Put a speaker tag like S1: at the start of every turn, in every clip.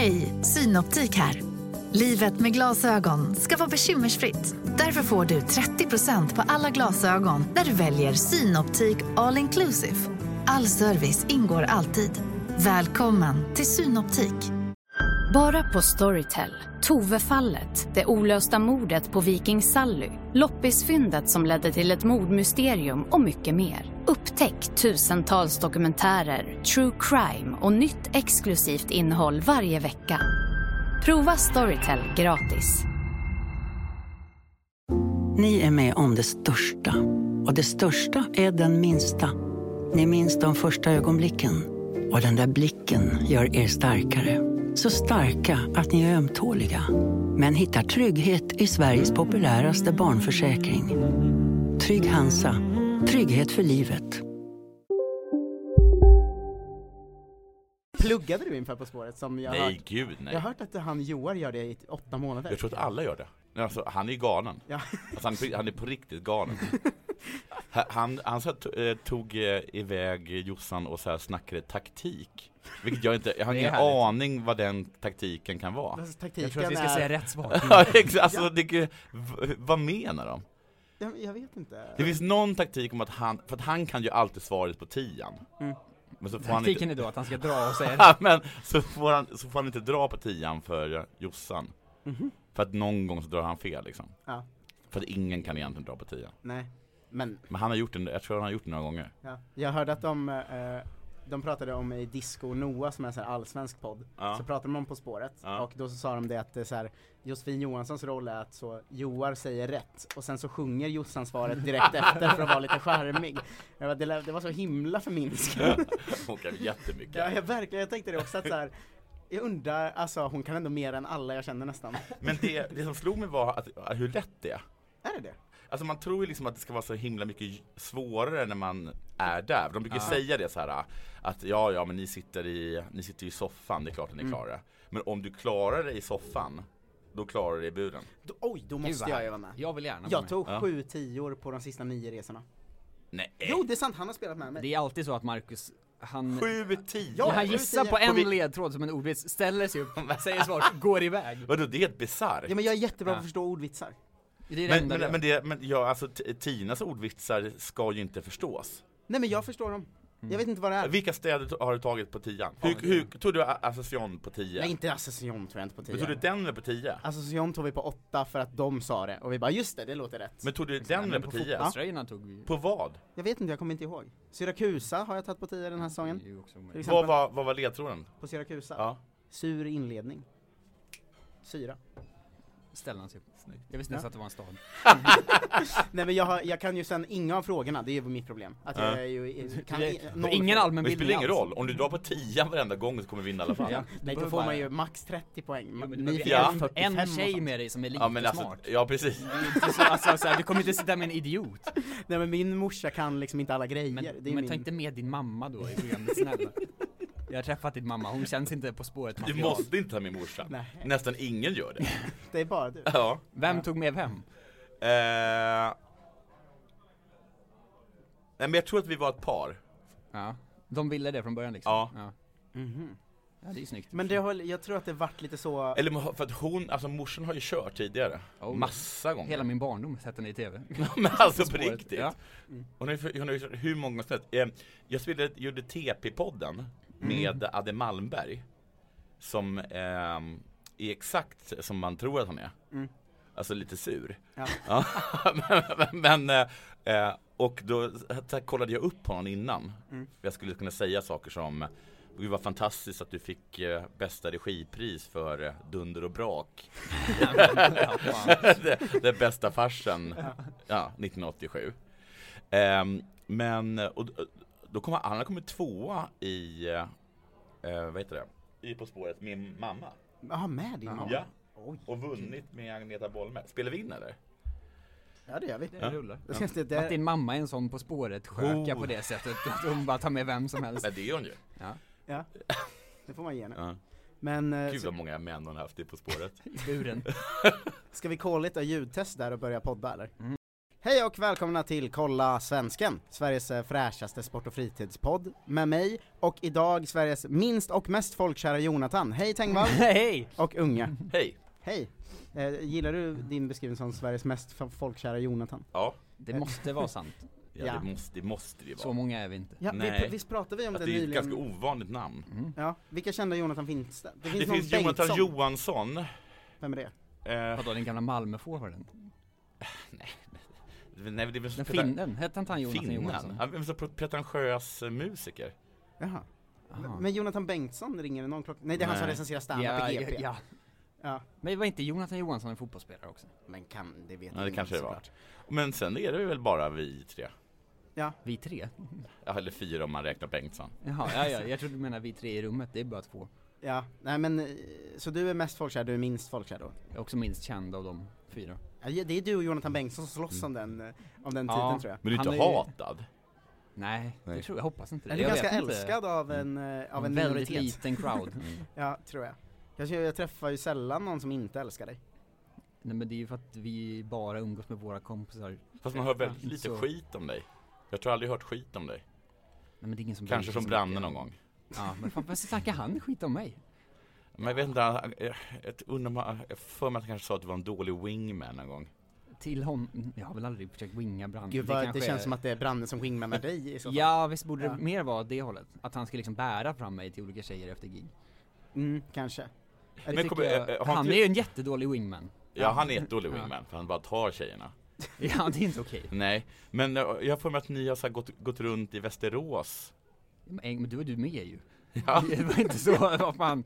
S1: Hej, Synoptik här. Livet med glasögon ska vara bekymmersfritt. Därför får du 30% på alla glasögon när du väljer Synoptik All Inclusive. All service ingår alltid. Välkommen till Synoptik.
S2: Bara på Storytel. Tove-fallet, det olösta mordet på Viking Sally, loppisfyndet som ledde till ett mordmysterium och mycket mer. Upptäck tusentals dokumentärer, true crime och nytt exklusivt innehåll varje vecka. Prova Storytel gratis.
S3: Ni är med om det största. Och det största är den minsta. Ni minns de första ögonblicken. Och den där blicken gör er starkare. Så starka att ni är ömtåliga. Men hittar trygghet i Sveriges populäraste barnförsäkring. Trygg Hansa. Trygghet för livet.
S4: Pluggade du inför På spåret som jag
S5: Nej, gud nej.
S4: Jag har hört att han Joar gör det i 8 månader.
S5: Jag tror att alla gör det. Alltså, han är galen.
S4: Ja.
S5: Alltså, han är på riktigt galen. Han så tog iväg Jossan och så här snackade taktik. Vilket jag har ingen aning vad den taktiken kan vara.
S4: Taktiken
S6: jag tror att vi ska säga rätt svar.
S5: Ja, exakt. Alltså, vad menar de?
S4: Jag vet inte.
S5: Det finns någon taktik om att han kan ju alltid svaret på 10. Men så får
S6: taktiken är då att han ska dra och säga
S5: ja, men så får han inte dra på 10 för Jossan. För att någon gång så drar han fel liksom.
S4: Ja.
S5: För att ingen kan egentligen dra på 10.
S4: Nej. Men
S5: han har gjort jag tror han har gjort det några gånger.
S4: Ja. Jag hörde att de pratade om i Disco Noah som är en sån här allsvensk podd.
S5: Ja.
S4: Så pratade de om På spåret. Ja. Och då så sa de det att det är så här, Josefin Johanssons roll är att så Joar säger rätt. Och sen så sjunger Jossan svaret direkt efter för att vara lite charmig. Det var så himla förminskat.
S5: Hon kan jättemycket.
S4: Ja, verkligen. Jag tänkte det också att så här, jag undrar, alltså hon kan ändå mer än alla jag känner nästan.
S5: Men det som slog mig var att hur lätt det är.
S4: Är det?
S5: Alltså man tror ju liksom att det ska vara så himla mycket svårare när man är där. De brukar säga det så här att ja men ni sitter i soffan, det är klart att ni klarar det. Men om du klarar det i soffan, då klarar du det i buren.
S4: Då måste jag ju vara med.
S6: Jag vill gärna.
S4: Jag tog 7-10 på de sista 9 resorna.
S5: Nej.
S4: Jo, det är sant, han har spelat med mig.
S6: Det är alltid så att Marcus, han
S5: 7-10.
S6: Ja, han gissar på en ledtråd som en ordvits, ställer sig upp, säger svart, går iväg.
S5: Vadå, det är helt bisarrt.
S4: Ja, men jag är jättebra på att förstå ordvitsar.
S5: Men Tinas ordvitsar ska ju inte förstås.
S4: Nej, men jag förstår dem. Jag vet inte vad det är.
S5: Vilka städer har du tagit på 10? Hur tog du Association på 10?
S4: Nej, inte Association tror jag inte på 10.
S5: Men tog du den på 10?
S4: Association tog vi på 8 för att de sa det. Och vi bara, just det låter rätt.
S5: Men tog du den på 10?
S6: Ja. Tog vi.
S5: På vad?
S4: Jag vet inte, jag kommer inte ihåg. Syrakusa har jag tagit på 10 den här säsongen.
S5: Vad var ledtråden?
S4: På Syrakusa?
S5: Ja.
S4: Sur inledning. Syra.
S6: Ställde sig upp. Jag visste inte att det var en stad.
S4: Nej, men jag kan ju sen inga av frågorna. Det är ju mitt problem. Att jag är ju
S6: ingen allmän
S5: bildning. Det spelar ingen roll. Om du drar på 10 varenda gång så kommer vi vinna i alla fall.
S4: Ja. Nej, då får man ju max 30 poäng.
S6: En tjej med dig som är lite smart.
S5: Ja, precis.
S6: Du kommer inte sitta med en idiot.
S4: Nej, men min morsa kan liksom inte alla grejer.
S6: Men ta inte med din mamma då i programmet, snälla. Jag har träffat din mamma, hon känns inte På spåret material.
S5: Du måste inte ta med morsan. Nej. Nästan ingen gör det.
S4: Det är bara du.
S5: Ja.
S6: Vem tog med vem?
S5: Nej, men jag tror att vi var ett par.
S6: Ja, de ville det från början liksom.
S5: Ja.
S6: Ja, det är snyggt.
S4: Men jag tror att det vart lite så.
S5: Eller för att morsan har ju kört tidigare. Massa gånger.
S6: Hela min barndom sett henne i tv.
S5: Men alltså på riktigt.
S6: Ja.
S5: Hon har ju kört hur många sätt. Jag gjorde TP-podden med Adde Malmberg. Som är exakt som man tror att han är. Alltså lite sur. Ja. Och då kollade jag upp på honom innan. Jag skulle kunna säga saker som: det var fantastiskt att du fick bästa regipris för Dunder och brak. det bästa farsen 1987. Men och då kom han har kommit 2:a i vad heter det? I På spåret med mamma.
S4: Ja, med din mamma.
S5: Ja. Och vunnit med Agneta Bolme. Spelar vi in eller?
S4: Ja, det gör vi.
S6: Det rullar.
S4: Ja.
S6: Att din mamma är en sån På spåret sköka på det sättet att hon bara tar med vem som helst.
S5: Nej, det är hon ju.
S4: Ja. Det får man ge henne.
S5: Ja.
S4: Men
S5: gud vad många män hon har haft i På spåret.
S6: Buren.
S4: Ska vi kolla lite ljudtest där och börja podda eller? Hej och välkomna till Kolla Svensken, Sveriges fräschaste sport- och fritidspodd med mig och idag Sveriges minst och mest folkkära Jonathan. Hej Tengvall!
S6: Hej!
S4: Och Unga.
S5: Hej!
S4: Hej! Gillar du din beskrivning som Sveriges mest folkkära Jonathan?
S5: Ja,
S6: Det måste vara sant.
S4: Ja.
S5: det måste det vara.
S6: Så många är vi inte.
S4: Ja,
S5: Nej.
S4: visst pratade vi om
S5: Att
S4: det
S5: det är ett
S4: nyligen?
S5: ganska ovanligt namn.
S4: Ja, vilka kända Jonathan finns det?
S5: Det
S4: någon
S5: finns Jonathan
S4: Bengtsson.
S5: Johansson.
S4: Vem är det?
S6: Vadå, den gamla Malmöforwarden?
S5: Nej, det är väl
S6: Den finnen, hette inte han Jonathan Johansson?
S5: Finnen? Han är så pretentiös musiker.
S4: Jaha.
S6: Aha.
S4: Men Jonathan Bengtsson ringer det någon klocka? Nej, det är han som
S5: Nej.
S4: recenserar standup i GP. Ja.
S6: Men var inte Jonathan Johansson en fotbollsspelare också?
S4: Men det vet
S5: Ja, det
S4: ingen
S5: kanske det var.
S4: såklart.
S5: Men sen är det väl bara vi tre.
S6: Vi tre?
S5: Ja, eller 4 om man räknar Bengtsson.
S6: Jaha, ja, jag trodde du menade vi tre i rummet, det är bara 2.
S4: Ja, nej men, så du är mest folkkär, du är minst folkkär då?
S6: Jag är också minst känd av de 4.
S4: Ja, det är du och Jonathan Bengtsson som slåss om den titeln tror jag.
S5: Men du är
S6: Han
S5: inte
S6: är ju-
S5: hatad.
S6: Nej, det tror jag, hoppas inte det.
S4: Är du
S6: Jag
S4: ganska
S6: vet inte.
S4: älskad av en
S6: Väldigt
S4: minoritet?
S6: liten crowd.
S4: Ja, tror jag. Jag träffar ju sällan någon som inte älskar dig.
S6: Nej, men det är ju för att vi bara umgås med våra kompisar.
S5: Fast man hör väldigt lite
S6: Så.
S5: skit om dig. Jag tror aldrig hört skit om dig.
S6: Nej, men det är ingen som
S5: Kanske
S6: bryr sig
S5: från
S6: så
S5: Branne
S6: mycket.
S5: någon gång.
S6: Ja, men fan, vad snackar han skit om mig?
S5: Men jag vet inte, jag för mig att han kanske sa att du var en dålig wingman någon gång.
S6: Till honom, jag har väl aldrig försökt winga Branne.
S4: Gud, det känns som att det är Branne som wingmanar dig i så fall.
S6: Ja, visst borde
S4: Ja.
S6: det mer vara det hållet. Att han ska liksom bära fram mig till olika tjejer efter gig.
S4: Kanske.
S5: Men
S6: Tycker jag, han är ju en jättedålig wingman.
S5: Ja, han är ett dålig wingman för han bara tar tjejerna.
S6: Ja, det är inte okej.
S5: Nej, men jag får mig att ni har så här gått runt i Västerås.
S6: Men du var du med ju.
S5: Ja.
S6: Det var inte så, vad fan.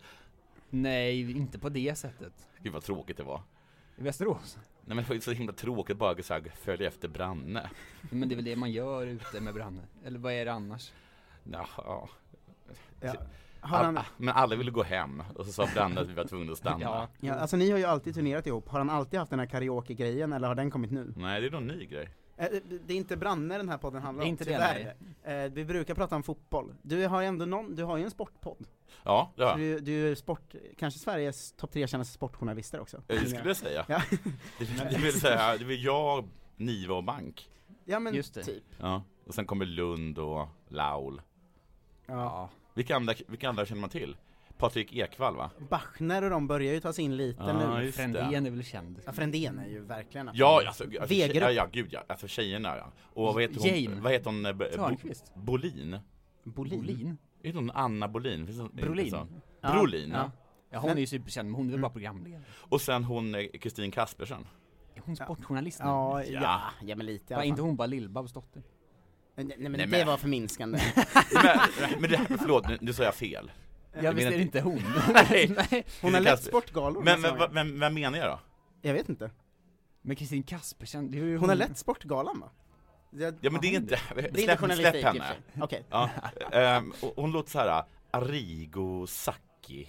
S6: Nej, inte på det sättet.
S5: Gud vad tråkigt det var.
S6: I Västerås?
S5: Nej, men det var ju så himla tråkigt bara så här, följa efter Branne.
S6: Men det är väl det man gör ute med Branne. Eller vad är det annars?
S5: Ja.
S4: Ja. Har han,
S5: Men alla ville gå hem och så sa Branne att vi var tvungna att stanna.
S6: Ja.
S4: ja, alltså ni har ju alltid turnerat ihop. Har han alltid haft den här karaoke-grejen eller har den kommit nu?
S5: Nej, det är någon ny grej.
S4: Det är inte Branne den här podden handlar
S6: Det är
S4: om,
S6: inte det,
S4: tyvärr. Vi brukar prata om fotboll. Du har ju ändå du har ju en sportpodd.
S5: Ja,
S4: Så du är kanske Sveriges topp 3 kändaste sportjournalister också.
S5: det skulle jag säga.
S4: Ja.
S5: Det vill säga, det vill jag, Niva och Bank.
S4: Ja men
S6: Just det.
S4: typ.
S5: Ja. Och sen kommer Lund och Laul.
S6: Ja.
S5: Vilka andra känner man till? Patrik Ekwall, va?
S4: Bachner och de börjar ju ta sig in lite
S5: Ja,
S4: nu.
S5: just det.
S6: Frändén är väl känd.
S4: Ja, Frändén är ju verkligen
S5: Ja, alltså
S4: Wegerup.
S5: ja, gud ja. Alltså tjejerna, ja. Och vad heter
S6: Jane.
S5: hon? Vad heter hon?
S6: Törnqvist.
S5: Bolin?
S6: Bolin?
S5: Är hon Anna Bolin?
S6: Brolin.
S4: Ja.
S5: Brolin,
S6: Ja. Ja, hon
S4: Men-
S6: är ju superkänd, men hon är väl bara programledare.
S5: Och sen hon Kristin Kaspersen.
S6: Är hon sportjournalist nu?
S4: Ja, men lite i
S6: Var
S4: alla
S6: inte
S4: fall.
S6: hon bara Lill-Babs dotter?
S4: Nej men
S5: Nej,
S4: det
S5: men-
S4: var förminskande.
S5: men det, förlåt, nu sa jag fel.
S6: Ja, visst är det inte hon?
S5: Nej.
S6: Nej.
S4: Hon har
S5: Kristin
S4: lett
S5: Kasper-
S4: sportgalor.
S5: Men
S4: nästa gång.
S5: vem menar jag då?
S4: Jag vet inte.
S6: Men Kristin Kaspersen, det är ju
S4: Hon har lett sportgalan va?
S5: Ja, men det är inte...
S4: Det är inte journalistik
S5: släpp
S4: i och för
S5: henne.
S4: sig. Okej.
S5: Ja, och hon låter så här Arrigo Sacchi.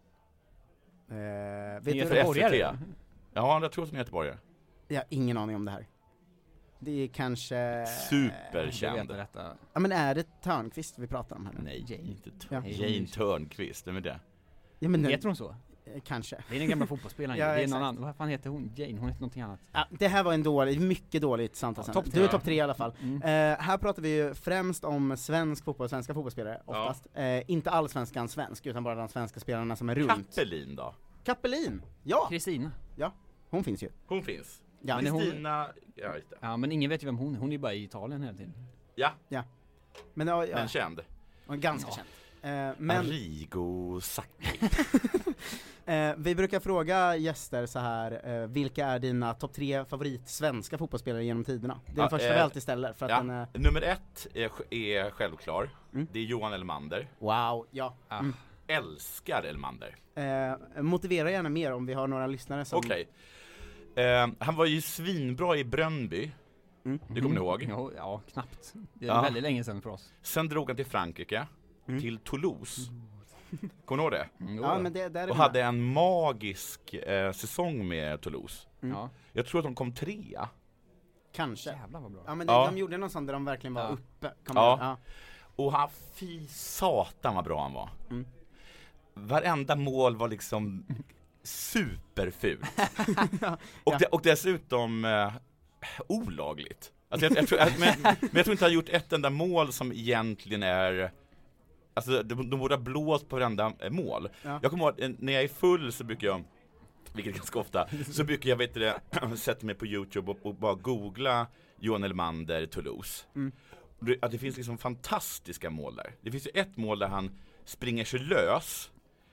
S4: Vet
S6: Nya
S4: du
S5: för
S6: göteborgare.
S5: SVT. Ja, jag tror att hon är göteborgare.
S4: Jag har ingen aning om det här. Det är kanske...
S6: Du
S5: Superkänd.
S6: vet detta.
S4: Ja men är det Törnqvist vi pratar om här nu?
S5: Nej,
S6: Jane.
S5: inte
S4: Ja.
S5: Jane Törnqvist, vem är det?
S4: Ja, men
S6: Heter hon så?
S4: kanske.
S6: Det är den gamla fotbollsspelaren.
S4: Ja,
S6: Det är någon
S4: exakt.
S6: annan. Vad fan heter hon? Jane? Hon heter någonting annat.
S4: Ja, det här var en mycket dåligt samtalsämne.
S6: topp
S4: Du är
S6: tre.
S4: topp 3 i alla fall.
S6: Mm.
S4: Här pratar vi ju främst om svensk fotboll, svenska fotbollsspelare oftast. Inte allsvenskan svensk, utan bara de svenska spelarna som är runt.
S5: Kappelin då?
S4: Kappelin! Ja,
S6: Kristina.
S4: hon finns ju.
S5: Hon finns.
S4: Ja,
S6: Men är hon-
S5: Kristina... Ja, just det.
S6: Ja, men ingen vet ju vem hon är. Hon är ju bara i Italien hela tiden.
S5: Ja,
S4: men
S5: men känd.
S4: hon är ganska
S6: Ja.
S4: känd. Men
S5: Arrigo Sacchi.
S4: vi brukar fråga gäster så här: vilka är dina topp 3 favorit svenska fotbollsspelare genom tiderna? Det är den
S5: Ja,
S4: första vi alltid ställer för att den är...
S5: Nummer 1 är självklar.
S4: Mm.
S5: Det är Johan Elmander.
S4: Wow, ja.
S5: Älskar Elmander.
S4: Motivera gärna mer om vi har några lyssnare som...
S5: Okej. Han var ju svinbra i Bröndby.
S4: Mm.
S5: Det kommer ni ihåg?
S6: Ja, knappt. Det är
S5: Ja.
S6: väldigt länge sedan för oss.
S5: Sen drog han till Frankrike, till Toulouse. Kommer ni ihåg det?
S4: Ja, men det där är
S5: Och hade en magisk säsong med Toulouse.
S6: Ja.
S5: Jag tror att de kom 3.
S4: Kanske.
S6: Jävlar vad bra.
S4: Ja men
S5: Ja.
S4: de gjorde någon sån där de verkligen var
S6: Ja.
S4: uppe.
S5: Ja. Och han, fy satan vad bra han var.
S4: Mm.
S5: Varenda mål var liksom superfult.
S4: Ja.
S5: Och dessutom olagligt. Alltså jag tror, men jag tror inte han gjort ett enda mål som egentligen är... Alltså de borde ha blåst på varenda mål. Ja. Jag kommer ihåg, när jag är full så brukar jag, vilket ganska ofta, så brukar jag sätta mig på YouTube och bara googla Johan Elmander Toulouse. Att det finns liksom fantastiska mål där. Det finns ju ett mål där han springer sig lös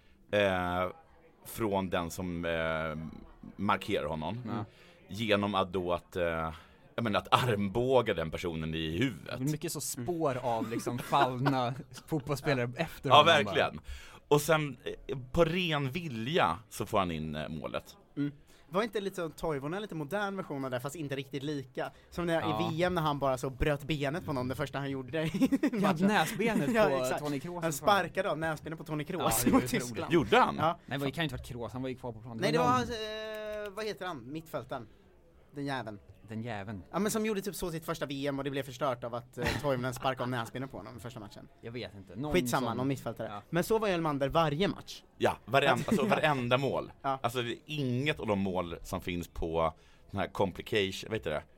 S5: från den som markerar honom. Genom att då att armbåga den personen i huvudet.
S6: Det är mycket så spår av liksom fallna fotbollsspelare efter
S5: honom. Ja, verkligen. Bara. Och sen på ren vilja så får han in målet.
S4: Var inte lite så Toivonen, lite modern version av det, fast inte riktigt lika. Som när, i VM när han bara så bröt benet på någon, det första han gjorde det.
S6: Ja, näsbenet på Toni Kroos.
S4: Han sparkade av näsbenet på Toni Kroos mot Tyskland.
S5: Gjorde han?
S4: Ja.
S6: Nej, det kan ju inte varit Kroos, han var ju kvar på planen.
S4: Nej, det var vad heter han? Mittfältaren. Den jäveln. Ja, men som gjorde typ så sitt första VM och det blev förstört av att Toivonen sparkade av näsbenet på honom i första matchen.
S6: Jag vet inte.
S4: Skitsamma, någon mittfältare. Ja. Men så var ju Elmander varje match.
S5: Ja, varenda mål. Ja. Alltså det är inget av de mål som finns på den här compilation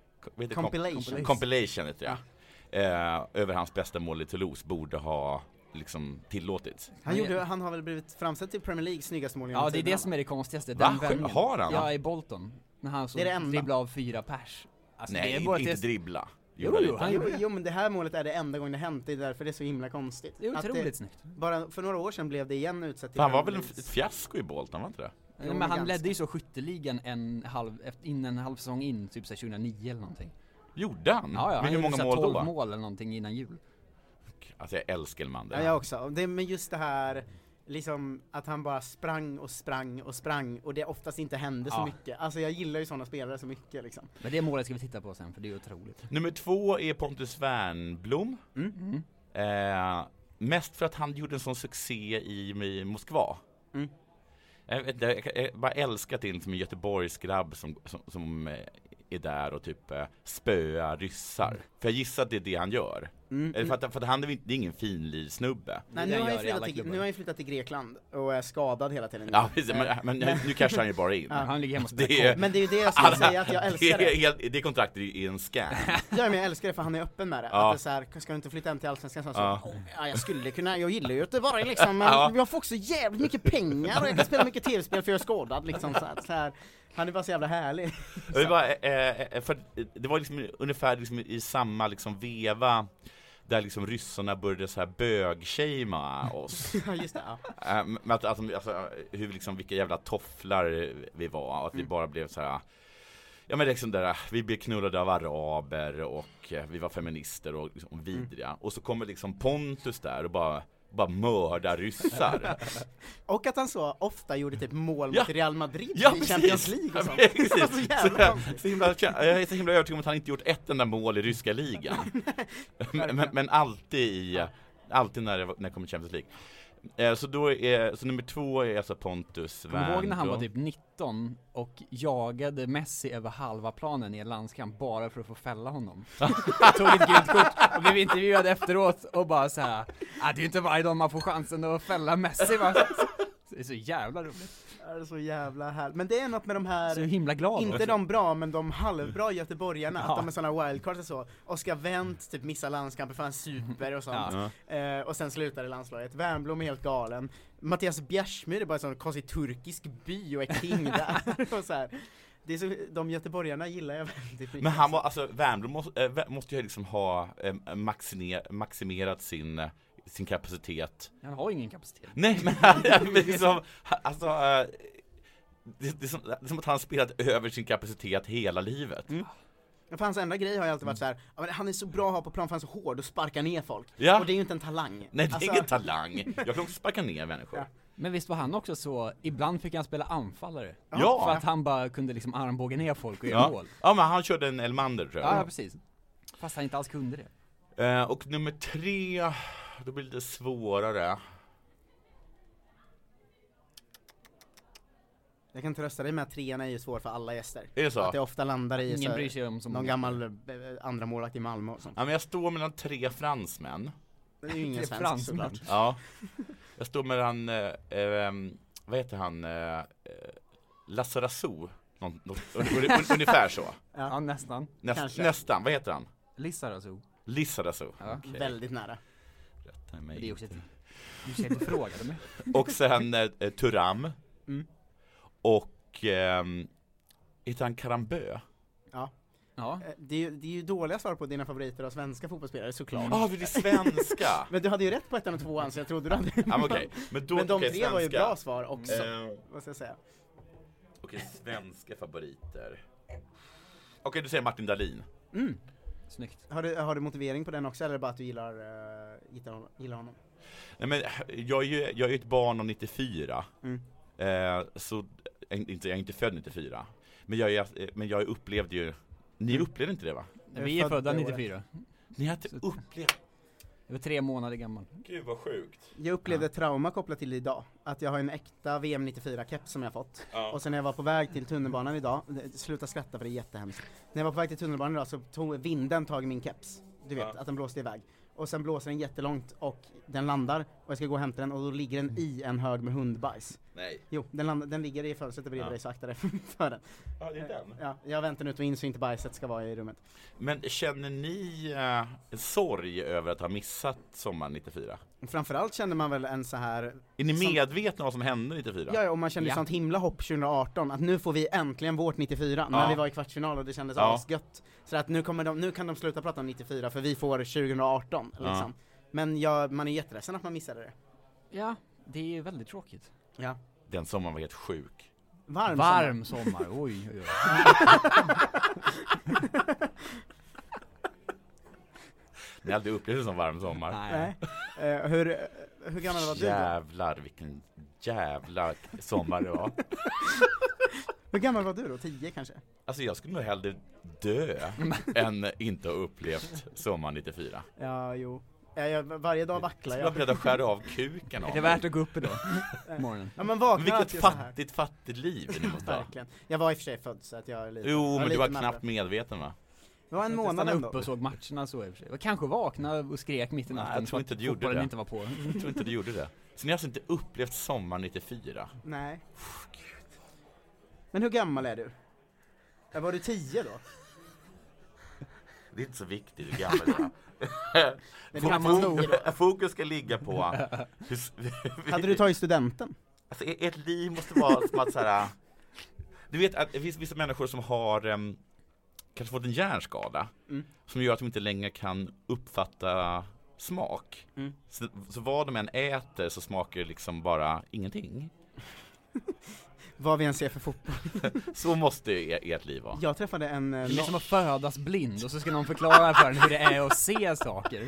S5: heter det. Ja. Över hans bästa mål i Toulouse borde ha liksom tillåtits.
S4: Han har väl blivit framställd till Premier League snyggaste mål.
S6: Ja, det är det som är det konstigaste.
S5: Har han?
S6: Ja, i Bolton. När han så dribblar av 4 pers. Alltså,
S5: nej,
S6: det är
S5: inte dribbla.
S4: Jo, men det här målet är det enda gången det hänt. Det är därför det är så himla konstigt.
S6: Det är otroligt snyggt.
S4: Bara för några år sedan blev det igen utsett.
S5: Han var väl ett fiasko i Bolton, var inte det?
S6: Ja, men han ledde ju så skytteligan en halv säsong in, typ så 2009 eller någonting.
S5: Gjorde han?
S6: Ja,
S5: men hur många mål
S6: 12 mål eller någonting innan jul.
S5: Alltså jag älskar Elmander.
S4: Ja, jag också. Men just det här liksom att han bara sprang och det oftast inte hände så mycket. Alltså jag gillar ju sådana spelare så mycket liksom.
S6: Men det målet ska vi titta på sen, för det är otroligt.
S5: Nummer 2 är Pontus Wernbloom. Mest för att han gjorde en sån succé i Moskva. Jag bara älskar till som en Göteborgsgrabb som är där och typ spöar ryssar. För jag gissar att det är det han gör. För att han är ingen finlivsnubbe.
S4: Nej, nu har han flyttat till Grekland och är skadad hela tiden.
S5: Ja, precis, men nu kanske han ju bara in.
S6: Han ligger hemma
S4: men det är ju det jag skulle säga, att jag älskar det.
S5: Det kontraktet är en scam.
S4: Ja, men jag älskar det för han är öppen med det. Att det är så här, ska du inte flytta hem till Allsvenskan? Jag skulle kunna, jag gillar ju Göteborg liksom, men jag får också jävligt mycket pengar och jag kan spela mycket tv-spel för jag är skadad liksom, så här. Han är bara så jävla härlig.
S5: För det var liksom ungefär liksom i samma liksom veva där liksom ryssarna började så här bögshama oss.
S4: Ja, just det.
S5: Ja. Alltså, hur liksom, vilka jävla tofflar vi var, att vi bara blev så här. Ja, men liksom där, vi blev knullade av araber och vi var feminister och liksom vidriga. Och så kommer liksom Pontus där och bara mörda ryssar.
S4: Och att han så ofta gjorde typ mål mot Real Madrid i Champions League och sånt.
S5: Jag är så himla övertygad om att han inte gjort ett enda mål i ryska ligan. men alltid när det kommer Champions League. Så nummer 2 är alltså Pontus Wernbloom.
S6: Kommer ihåg när han var typ 19 och jagade Messi över halva planen i en landskamp bara för att få fälla honom. Tog ett gult kort och blev intervjuad efteråt och bara så här: det är ju inte varje dag man får chansen att fälla Messi, va? Det är så jävla roligt.
S4: Det är så jävla härligt. Men det är något med de här,
S6: så himla glad
S4: inte de bra, men de halvbra göteborgarna, att de är sådana wildcards och så. Oskar Wendt typ missar landskamper för han super och sånt. Och sen slutar i landslaget. Wernbloom är helt galen. Mattias Bjärsmyr är bara en sån konstig turkisk by och är king där. Och så här. Det är så, de göteborgarna gillar jag väldigt mycket.
S5: Men han var, alltså Wernbloom måste ju liksom ha maximerat sin kapacitet. Han
S6: har ingen kapacitet.
S5: Nej, men liksom, alltså, det är som att han spelat över sin kapacitet hela livet.
S4: För hans enda grej har ju alltid varit så här: han är så bra att ha på plan för han är så hård och sparkar ner folk.
S5: Ja.
S4: Och det är ju inte en talang.
S5: Nej, det är ingen talang. Jag kan också sparka ner människor. Ja.
S6: Men visst var han också så, ibland fick han spela anfallare.
S5: Ja.
S6: För att han bara kunde liksom armbåga ner folk och göra mål.
S5: Ja, men han körde en Elmander, tror jag.
S6: Ja, precis. Fast han inte alls kunde
S5: det. Och nummer 3, då blir det lite svårare.
S4: Jag kan trösta dig med att 3:an är ju svår för alla gäster.
S5: Är det så?
S4: Att det ofta landar i
S6: ingen bryr sig om som
S4: någon gammal andra målvakt i Malmö och sånt.
S5: Ja, men jag står mellan 3 fransmän.
S4: Det är ju ingen svensk såklart.
S5: Ja. Jag står mellan vad heter han? Lazarazu. Ungefär så.
S6: Ja, nästan.
S5: Nästan, vad heter han?
S6: Lissarazu.
S5: Ja, okay.
S4: Väldigt nära.
S5: Rätta mig.
S6: Det är också du ser inte frågade mig.
S5: Och sen Thuram. Och heter han Karambö?
S4: Ja. Det är ju dåliga svar på dina favoriter av svenska fotbollsspelare, såklart.
S5: Det är svenska!
S4: Men du hade ju rätt på 1 och 2, så jag trodde du hade.
S5: Okay. Men de
S4: tre var ju bra svar också, vad ska jag säga.
S5: Okej, svenska favoriter. Okej, du säger Martin Dahlin.
S6: Snyggt.
S4: Har du motivering på den också, eller bara att du gillar honom?
S5: Nej, men jag är ett barn av 94. Så jag är inte född 94. Men jag upplevde ju. Ni upplevde inte det, va?
S6: Vi är födda 94.
S5: Ni har inte upplevt.
S6: Jag var 3 månader gammal.
S5: Gud vad sjukt.
S4: Jag upplevde trauma kopplat till det idag. Att jag har en äkta VM 94-keps som jag fått. Och sen när jag var på väg till tunnelbanan idag, sluta skratta för det är jättehemskt. När jag var på väg till tunnelbanan idag så tog vinden tag i min keps. Du vet, att den blåste iväg. Och sen blåser den jättelångt och den landar och jag ska gå och hämta den och då ligger den i en hög med hundbajs.
S5: Nej.
S4: Jo, den ligger i fönstret bredvid dig, så akta dig för den.
S5: Ja, det är den.
S4: Ja, jag väntar nu in så inte bajset ska vara i rummet.
S5: Men känner ni en sorg över att ha missat sommaren 94?
S4: Framförallt känner man väl en så här.
S5: Är ni medvetna om vad som hände 94?
S4: Ja, och man kände sånt himla hopp 2018 att nu får vi äntligen vårt 94 när vi var i kvartsfinal och det kändes asgött. Så att nu kan de sluta prata om 94 för vi får 2018 liksom. Men man är jätteledsen att man missade det.
S6: Ja, det är ju väldigt tråkigt.
S4: Ja.
S5: Den sommaren var helt sjuk.
S6: Varm sommar. Oj.
S5: Ni hade upplevt det som varm sommar.
S6: Nej.
S4: Hur gammal var du då?
S5: Jävlar, vilken jävla sommar det var.
S4: Hur gammal var du då? 10 kanske?
S5: Alltså jag skulle nog hellre dö än inte ha upplevt sommaren 94.
S4: Ja, jo. Varje dag vacklar
S5: jag. Jag är beredd att skära av kuken av.
S6: Är det värt att gå upp idag? Morgonen.
S4: Ja, men vaknar.
S5: Vilket fattigt liv ni måste ha.
S4: Verkligen. Jag var i och för sig född så att jag är lite.
S5: Jo, men du var knappt medveten, va?
S4: Det var en månad ändå.
S6: Uppe och såg matcherna så i och för sig. Jag kanske vaknade och skrek mitt i natten.
S5: Jag tror inte du gjorde det.
S6: Inte var på.
S5: Jag tror inte du gjorde det. Så ni har alltså inte upplevt sommaren 94?
S4: Nej. Men hur gammal är du? Var du 10 då?
S5: Det är inte så viktigt hur gammal du är. Fokus ska ligga på
S4: hade du tagit studenten?
S5: Alltså ett liv måste vara som att så här. Du vet att det finns vissa människor som har kanske fått en hjärnskada som gör att de inte längre kan uppfatta smak. Så vad de än äter så smakar det liksom bara ingenting.
S4: Vad vi än ser för fotboll.
S5: Så måste ert liv vara.
S4: Jag träffade en.
S6: Det är som att födas blind och så ska någon förklara för en hur det är att se saker.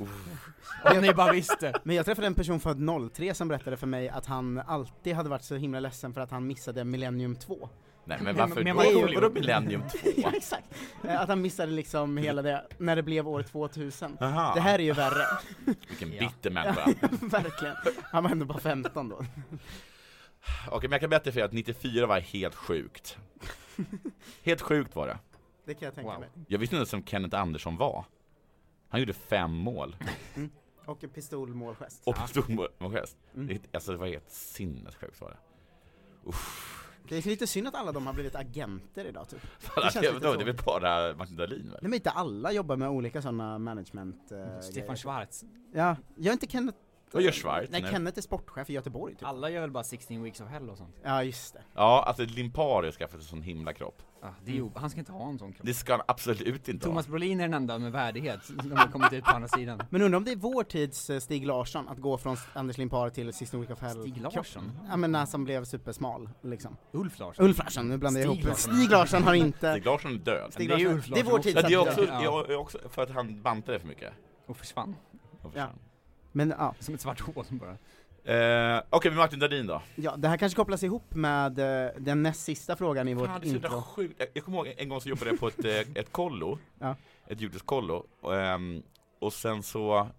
S6: Om ni bara visste.
S4: Men jag träffade en person född 03 som berättade för mig att han alltid hade varit så himla ledsen för att han missade Millennium 2.
S5: Nej, men varför då Millennium 2?
S4: Ja, exakt. Att han missade liksom hela det när det blev år 2000.
S5: Aha.
S4: Det här är ju värre.
S5: Vilken bitter människa.
S4: Ja, verkligen. Han var ändå bara 15 då.
S5: Okej, men jag kan berätta för er att 94 var helt sjukt. Helt sjukt var det.
S4: Det kan jag tänka mig.
S5: Jag visste inte som Kenneth Andersson var. Han gjorde 5 mål.
S4: Och en pistolmålgest.
S5: Alltså det var helt sinnessjukt var det.
S4: Det är lite synd att alla de har blivit agenter idag typ.
S5: Det är väl bara Martin Dahlin, väl?
S4: Nej, men inte alla jobbar med olika sådana management
S6: Stefan Schwarz.
S4: Ja, jag är inte Kenneth.
S5: Vad gör Schwarz?
S4: Nej, Kenneth är sportchef i Göteborg typ.
S6: Alla gör väl bara 16 weeks of hell och sånt.
S4: Ja, just det.
S5: Ja, alltså Limpari ska få en sån himla kropp.
S6: Ja, det är han ska inte ha en sån kropp.
S5: Det ska han absolut inte
S6: Thomas Brolin är den enda med värdighet som har kommit ut på andra sidan.
S4: Men undrar om det är vår tids Stig Larsson att gå från Anders Limpari till 16 Week of Hell.
S6: Stig Larsson?
S4: Ja, men när som blev supersmal liksom.
S6: Ulf Larsson,
S4: nu blandar jag ihop. Stig Larsson har inte.
S5: Stig Larsson är död.
S4: Stig Larsson. Det är vår tids.
S5: Det är också för att han bantade för mycket.
S6: Och försvann.
S4: Ja. Men ja,
S6: som ett svart hål som bara.
S5: Okej, men Martin Dahlin då?
S4: Ja, det här kanske kopplas ihop med den näst sista frågan i vårt intro.
S5: Jag kommer ihåg en gång så jobbade jag på ett kollo. Ja. Ett judiskt kollo. Och sen så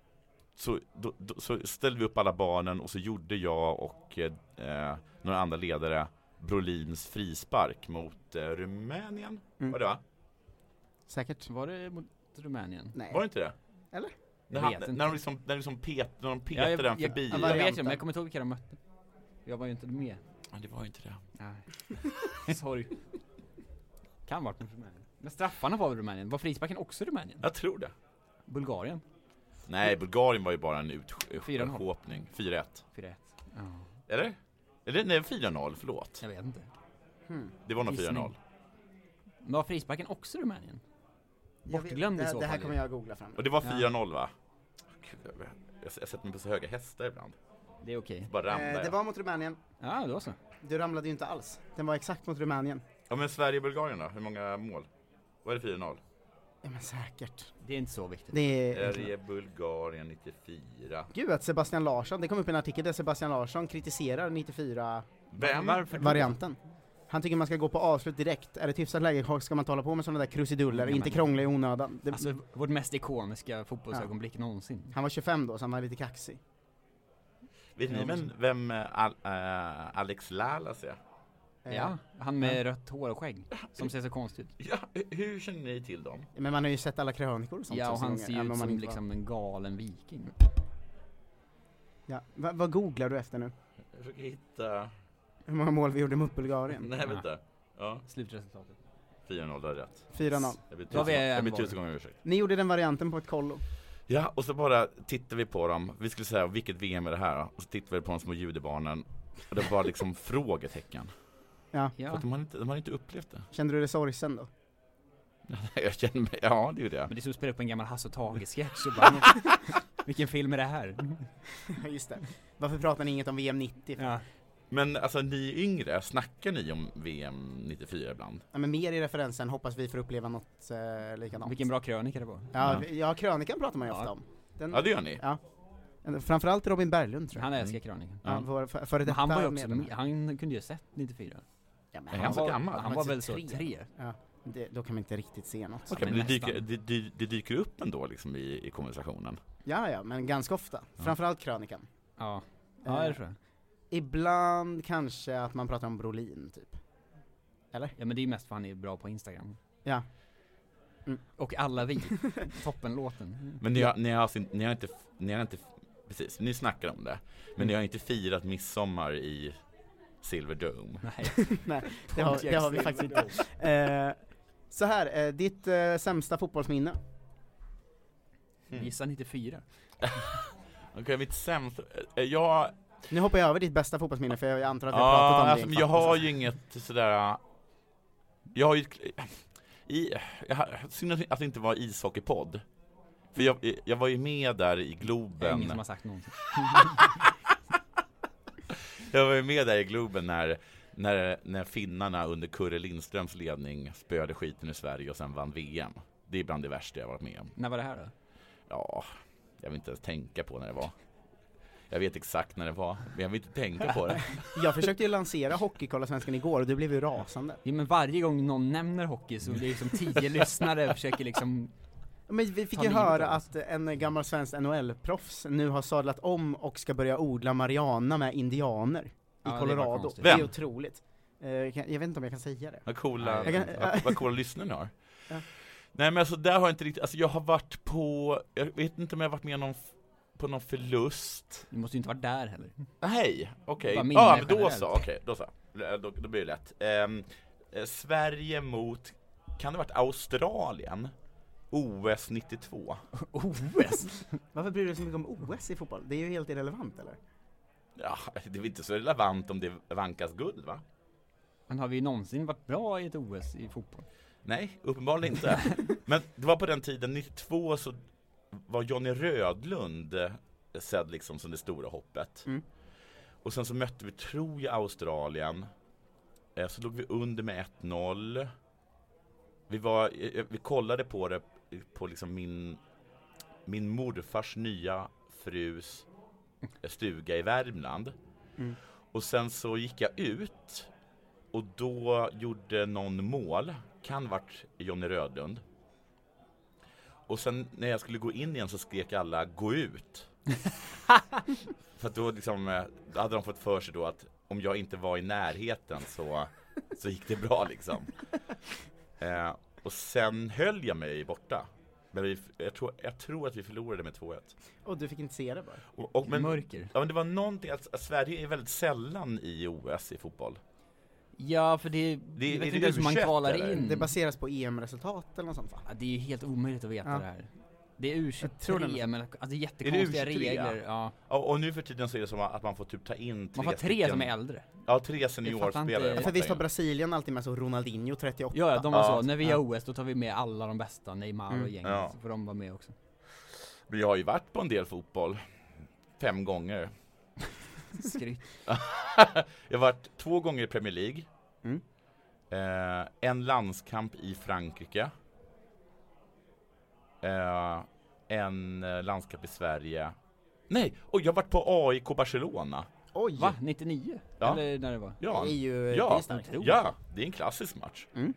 S5: ställde vi upp alla barnen och så gjorde jag och några andra ledare Brolins frispark mot Rumänien. Var det, va?
S4: Säkert.
S6: Var det mot Rumänien?
S4: Nej.
S5: Var det inte det?
S4: Eller?
S5: När de petade den förbi.
S6: Jag vet ju, men jag kommer inte ihåg vilka de mötte. Jag var ju inte med.
S5: Men det var ju inte det.
S6: Nej. Sorry. Kan vara mot Rumänien. Men straffarna var väl Rumänien? Var frisparken också Rumänien?
S5: Jag tror det.
S6: Bulgarien?
S5: Nej, Bulgarien var ju bara en
S6: 4-0.
S5: utskåpning. 4-1.
S6: 4-1. Ja.
S5: Eller? Eller nej, 4-0, förlåt.
S6: Jag vet inte.
S5: Det var nog 4-0.
S6: Men var frisparken också Rumänien? Bortglömd i så fall.
S4: Det här kommer jag googla fram.
S5: Och det var 4-0 va? Gud, jag sätter mig på så höga hästar ibland.
S6: Det är okej.
S5: Bara ramlar
S4: Det var mot Rumänien.
S6: Ja, då så.
S4: Du ramlade ju inte alls. Den var exakt mot Rumänien.
S5: Ja, men Sverige-Bulgarien då? Hur många mål? Vad är det 4-0?
S4: Ja men säkert.
S6: Det är inte så viktigt.
S4: Det är...
S5: Sverige-Bulgarien 94.
S4: Gud, att Sebastian Larsson, det kom upp en artikel där Sebastian Larsson kritiserar 94
S5: Vem?
S4: varianten. Han tycker man ska gå på avslut direkt. Är det ett hyfsat läge ska man tala på med sådana där krusiduller,
S6: Ja,
S4: inte
S6: men-
S4: krångla i onödan.
S6: Alltså, vårt mest ikoniska fotbollsögonblick någonsin.
S4: Han var 25 då, så han var lite kaxig.
S5: Vet ni vem Alex Lalas är?
S6: Ja, han med rött hår och skägg. Som ser så konstigt ut.
S5: Ja, hur känner ni till dem?
S4: Men man har ju sett alla krönikor och sånt.
S6: Ja, och han
S4: gånger,
S6: ser ju
S4: även
S6: ut
S4: om man
S6: som
S4: inte var-
S6: liksom en galen viking.
S4: Ja. Vad googlar du efter nu?
S5: Jag försöker hitta...
S4: Hur många mål vi gjorde mot Bulgarien?
S5: Nej, vänta. Ja,
S6: Slutresultatet.
S5: 4-0, det är rätt.
S4: 4-0.
S5: Jag blir
S6: Då har vi en
S5: 1000
S6: var.
S5: gånger ursäkt.
S4: Ni gjorde den varianten på ett kollo.
S5: Ja, och så bara tittar vi på dem. Vi skulle säga, vilket VM är det här? Och så tittar vi på de små judebarnen. Och det var liksom frågetecken.
S4: Ja.
S5: För
S6: Ja,
S5: att de har inte upplevt det.
S4: Kände du det sorgsen då?
S5: Jag känner mig, ja det gjorde jag.
S6: men det är som att spela upp en gammal Hasse och Tage-sketch och bara, vilken film är det här?
S4: Just det. Varför pratar ni inget om VM 90?
S6: Ja.
S5: Men alltså ni yngre, snackar ni om VM 94 ibland?
S4: Ja, men mer i referensen, hoppas vi får uppleva något likadant.
S6: Vilken bra krönika det var.
S4: Ja, krönikan pratar man ju
S6: Ja.
S4: ofta om. Den,
S5: Ja, det gör ni.
S4: Ja. Framförallt Robin Berglund tror jag.
S6: Han älskar krönikan.
S4: Ja, före
S6: Men
S4: detta
S6: han var ju också
S4: medlem.
S6: han kunde ju sett 94.
S4: Ja, men
S5: Är han så gammal?
S6: Han var väl så 3.
S4: Ja, då kan man inte riktigt se något.
S5: Okej,
S6: men
S5: men det
S6: nästan.
S5: dyker upp ändå liksom i konversationen.
S4: Ja, men ganska ofta. Framförallt krönikan.
S6: Ja. Ja, det tror jag.
S4: Ibland kanske att man pratar om Brolin, typ. Eller?
S6: Ja, men det är ju mest för han är bra på Instagram.
S4: Ja.
S6: Och alla vi. Toppenlåten.
S5: Men ni har inte, precis, ni snackar om det. Men ni har inte firat midsommar i Silverdome.
S6: Nej.
S4: Nej, det har vi faktiskt inte. Så här, ditt sämsta fotbollsminne?
S6: Gissa 94.
S5: Okej, mitt sämsta...
S4: Nu hoppar jag över ditt bästa fotbollsminne, för jag antar att vi har pratat om det.
S5: alltså, men jag har ju inget sådär... Jag har ju... Synd att det inte var ishockeypodd. För jag var ju med där i Globen.
S6: Ingen som har sagt någonting.
S5: Jag var ju med där i Globen när finnarna under Kurre Lindströms ledning spöade skiten i Sverige och sen vann VM. Det är bland det värsta jag varit med om.
S6: När var det här då?
S5: Ja, jag vill inte ens tänka på när det var. Jag vet exakt när det var, men jag vill inte tänka på det.
S4: Jag försökte ju lansera Hockeykollasvenskan igår och du blev ju rasande.
S6: Ja, men varje gång någon nämner hockey så blir det som 10 lyssnare försöker liksom...
S4: Men vi fick
S6: Ta
S4: ju
S6: livet
S4: höra
S6: av oss.
S4: att en gammal svensk NHL-proffs nu har sadlat om och ska börja odla marijuana med indianer i
S6: Ja, det var
S4: Colorado.
S6: konstigt.
S4: Det är
S5: Vem?
S4: otroligt. Jag vet inte om jag kan säga det.
S5: Vad coola,
S6: Nej,
S5: vad coola lyssnare ni har.
S4: Ja.
S5: Nej, men alltså där har jag inte riktigt, alltså jag har varit på, jag vet inte om jag har varit med på någon förlust.
S6: Du måste ju inte vara där heller.
S5: Nej, okej.
S6: Bara
S5: Ja,
S6: minne
S5: men då
S6: generellt.
S5: så, okej, då så. Då blir det lätt. Sverige mot, kan det ha varit Australien? OS 92.
S6: OS?
S4: Varför bryr du dig så mycket om OS i fotboll? Det är ju helt irrelevant, eller?
S5: Ja, det är väl inte så relevant om det vankas guld, va?
S6: Men har vi någonsin varit bra i ett OS i fotboll?
S5: Nej, uppenbarligen inte. Men det var på den tiden, 92, så var Johnny Rödlund sedd liksom som det stora hoppet.
S4: Mm.
S5: Och sen så mötte vi, tror jag, Australien. Så låg vi under med 1-0. Vi kollade på det på liksom min morfars nya frus stuga i Värmland.
S4: Mm.
S5: Och sen så gick jag ut och då gjorde någon mål, kan varit Johnny Rödlund. Och sen när jag skulle gå in igen så skrek alla gå ut. För att då liksom, då hade de fått för sig då att om jag inte var i närheten så gick det bra liksom. Och sen höll jag mig borta. Men jag tror att vi förlorade med 2-1.
S4: Och du fick inte se det bara?
S5: Men,
S6: Mörker.
S5: ja, men det var någonting att Sverige är väldigt sällan i OS i fotboll.
S6: Ja, för det
S5: är
S6: vet
S5: det
S6: inte ens hur man
S5: U21
S6: kvalar
S5: eller?
S6: in.
S4: Det baseras på EM-resultat eller något sånt, va?
S6: Ja, det är ju helt omöjligt att veta
S4: Ja.
S6: det här. Det är
S4: tror
S6: U23,
S4: det.
S6: men alltså jättekonstiga
S5: Är det U23?
S6: regler. Ja.
S5: Ja, och nu för tiden så är det som att man får typ ta in 3
S6: Man får 3 som är äldre.
S5: Ja, 3
S6: Jag
S5: seniorspelare.
S6: fattar
S4: För visst har Brasilien alltid med så Ronaldinho 38?
S6: Ja, de var
S5: Ja.
S6: så, när vi har OS då tar vi med alla de bästa, Neymar och gänget,
S5: Ja.
S6: så får de vara med också.
S5: Men jag har ju varit på en del fotboll 5 gånger.
S6: Skryt.
S5: Jag har varit 2 gånger i Premier League.
S4: Mm.
S5: En landskamp i Frankrike. En landskamp i Sverige. Nej, och jag har varit på AIK Barcelona.
S4: Oj!
S6: Va? 99?
S5: Ja.
S6: Eller när det var?
S5: Ja,
S4: Det är ju det
S5: ja,
S4: är starkt.
S5: ja, det är en klassisk match.
S4: Mm.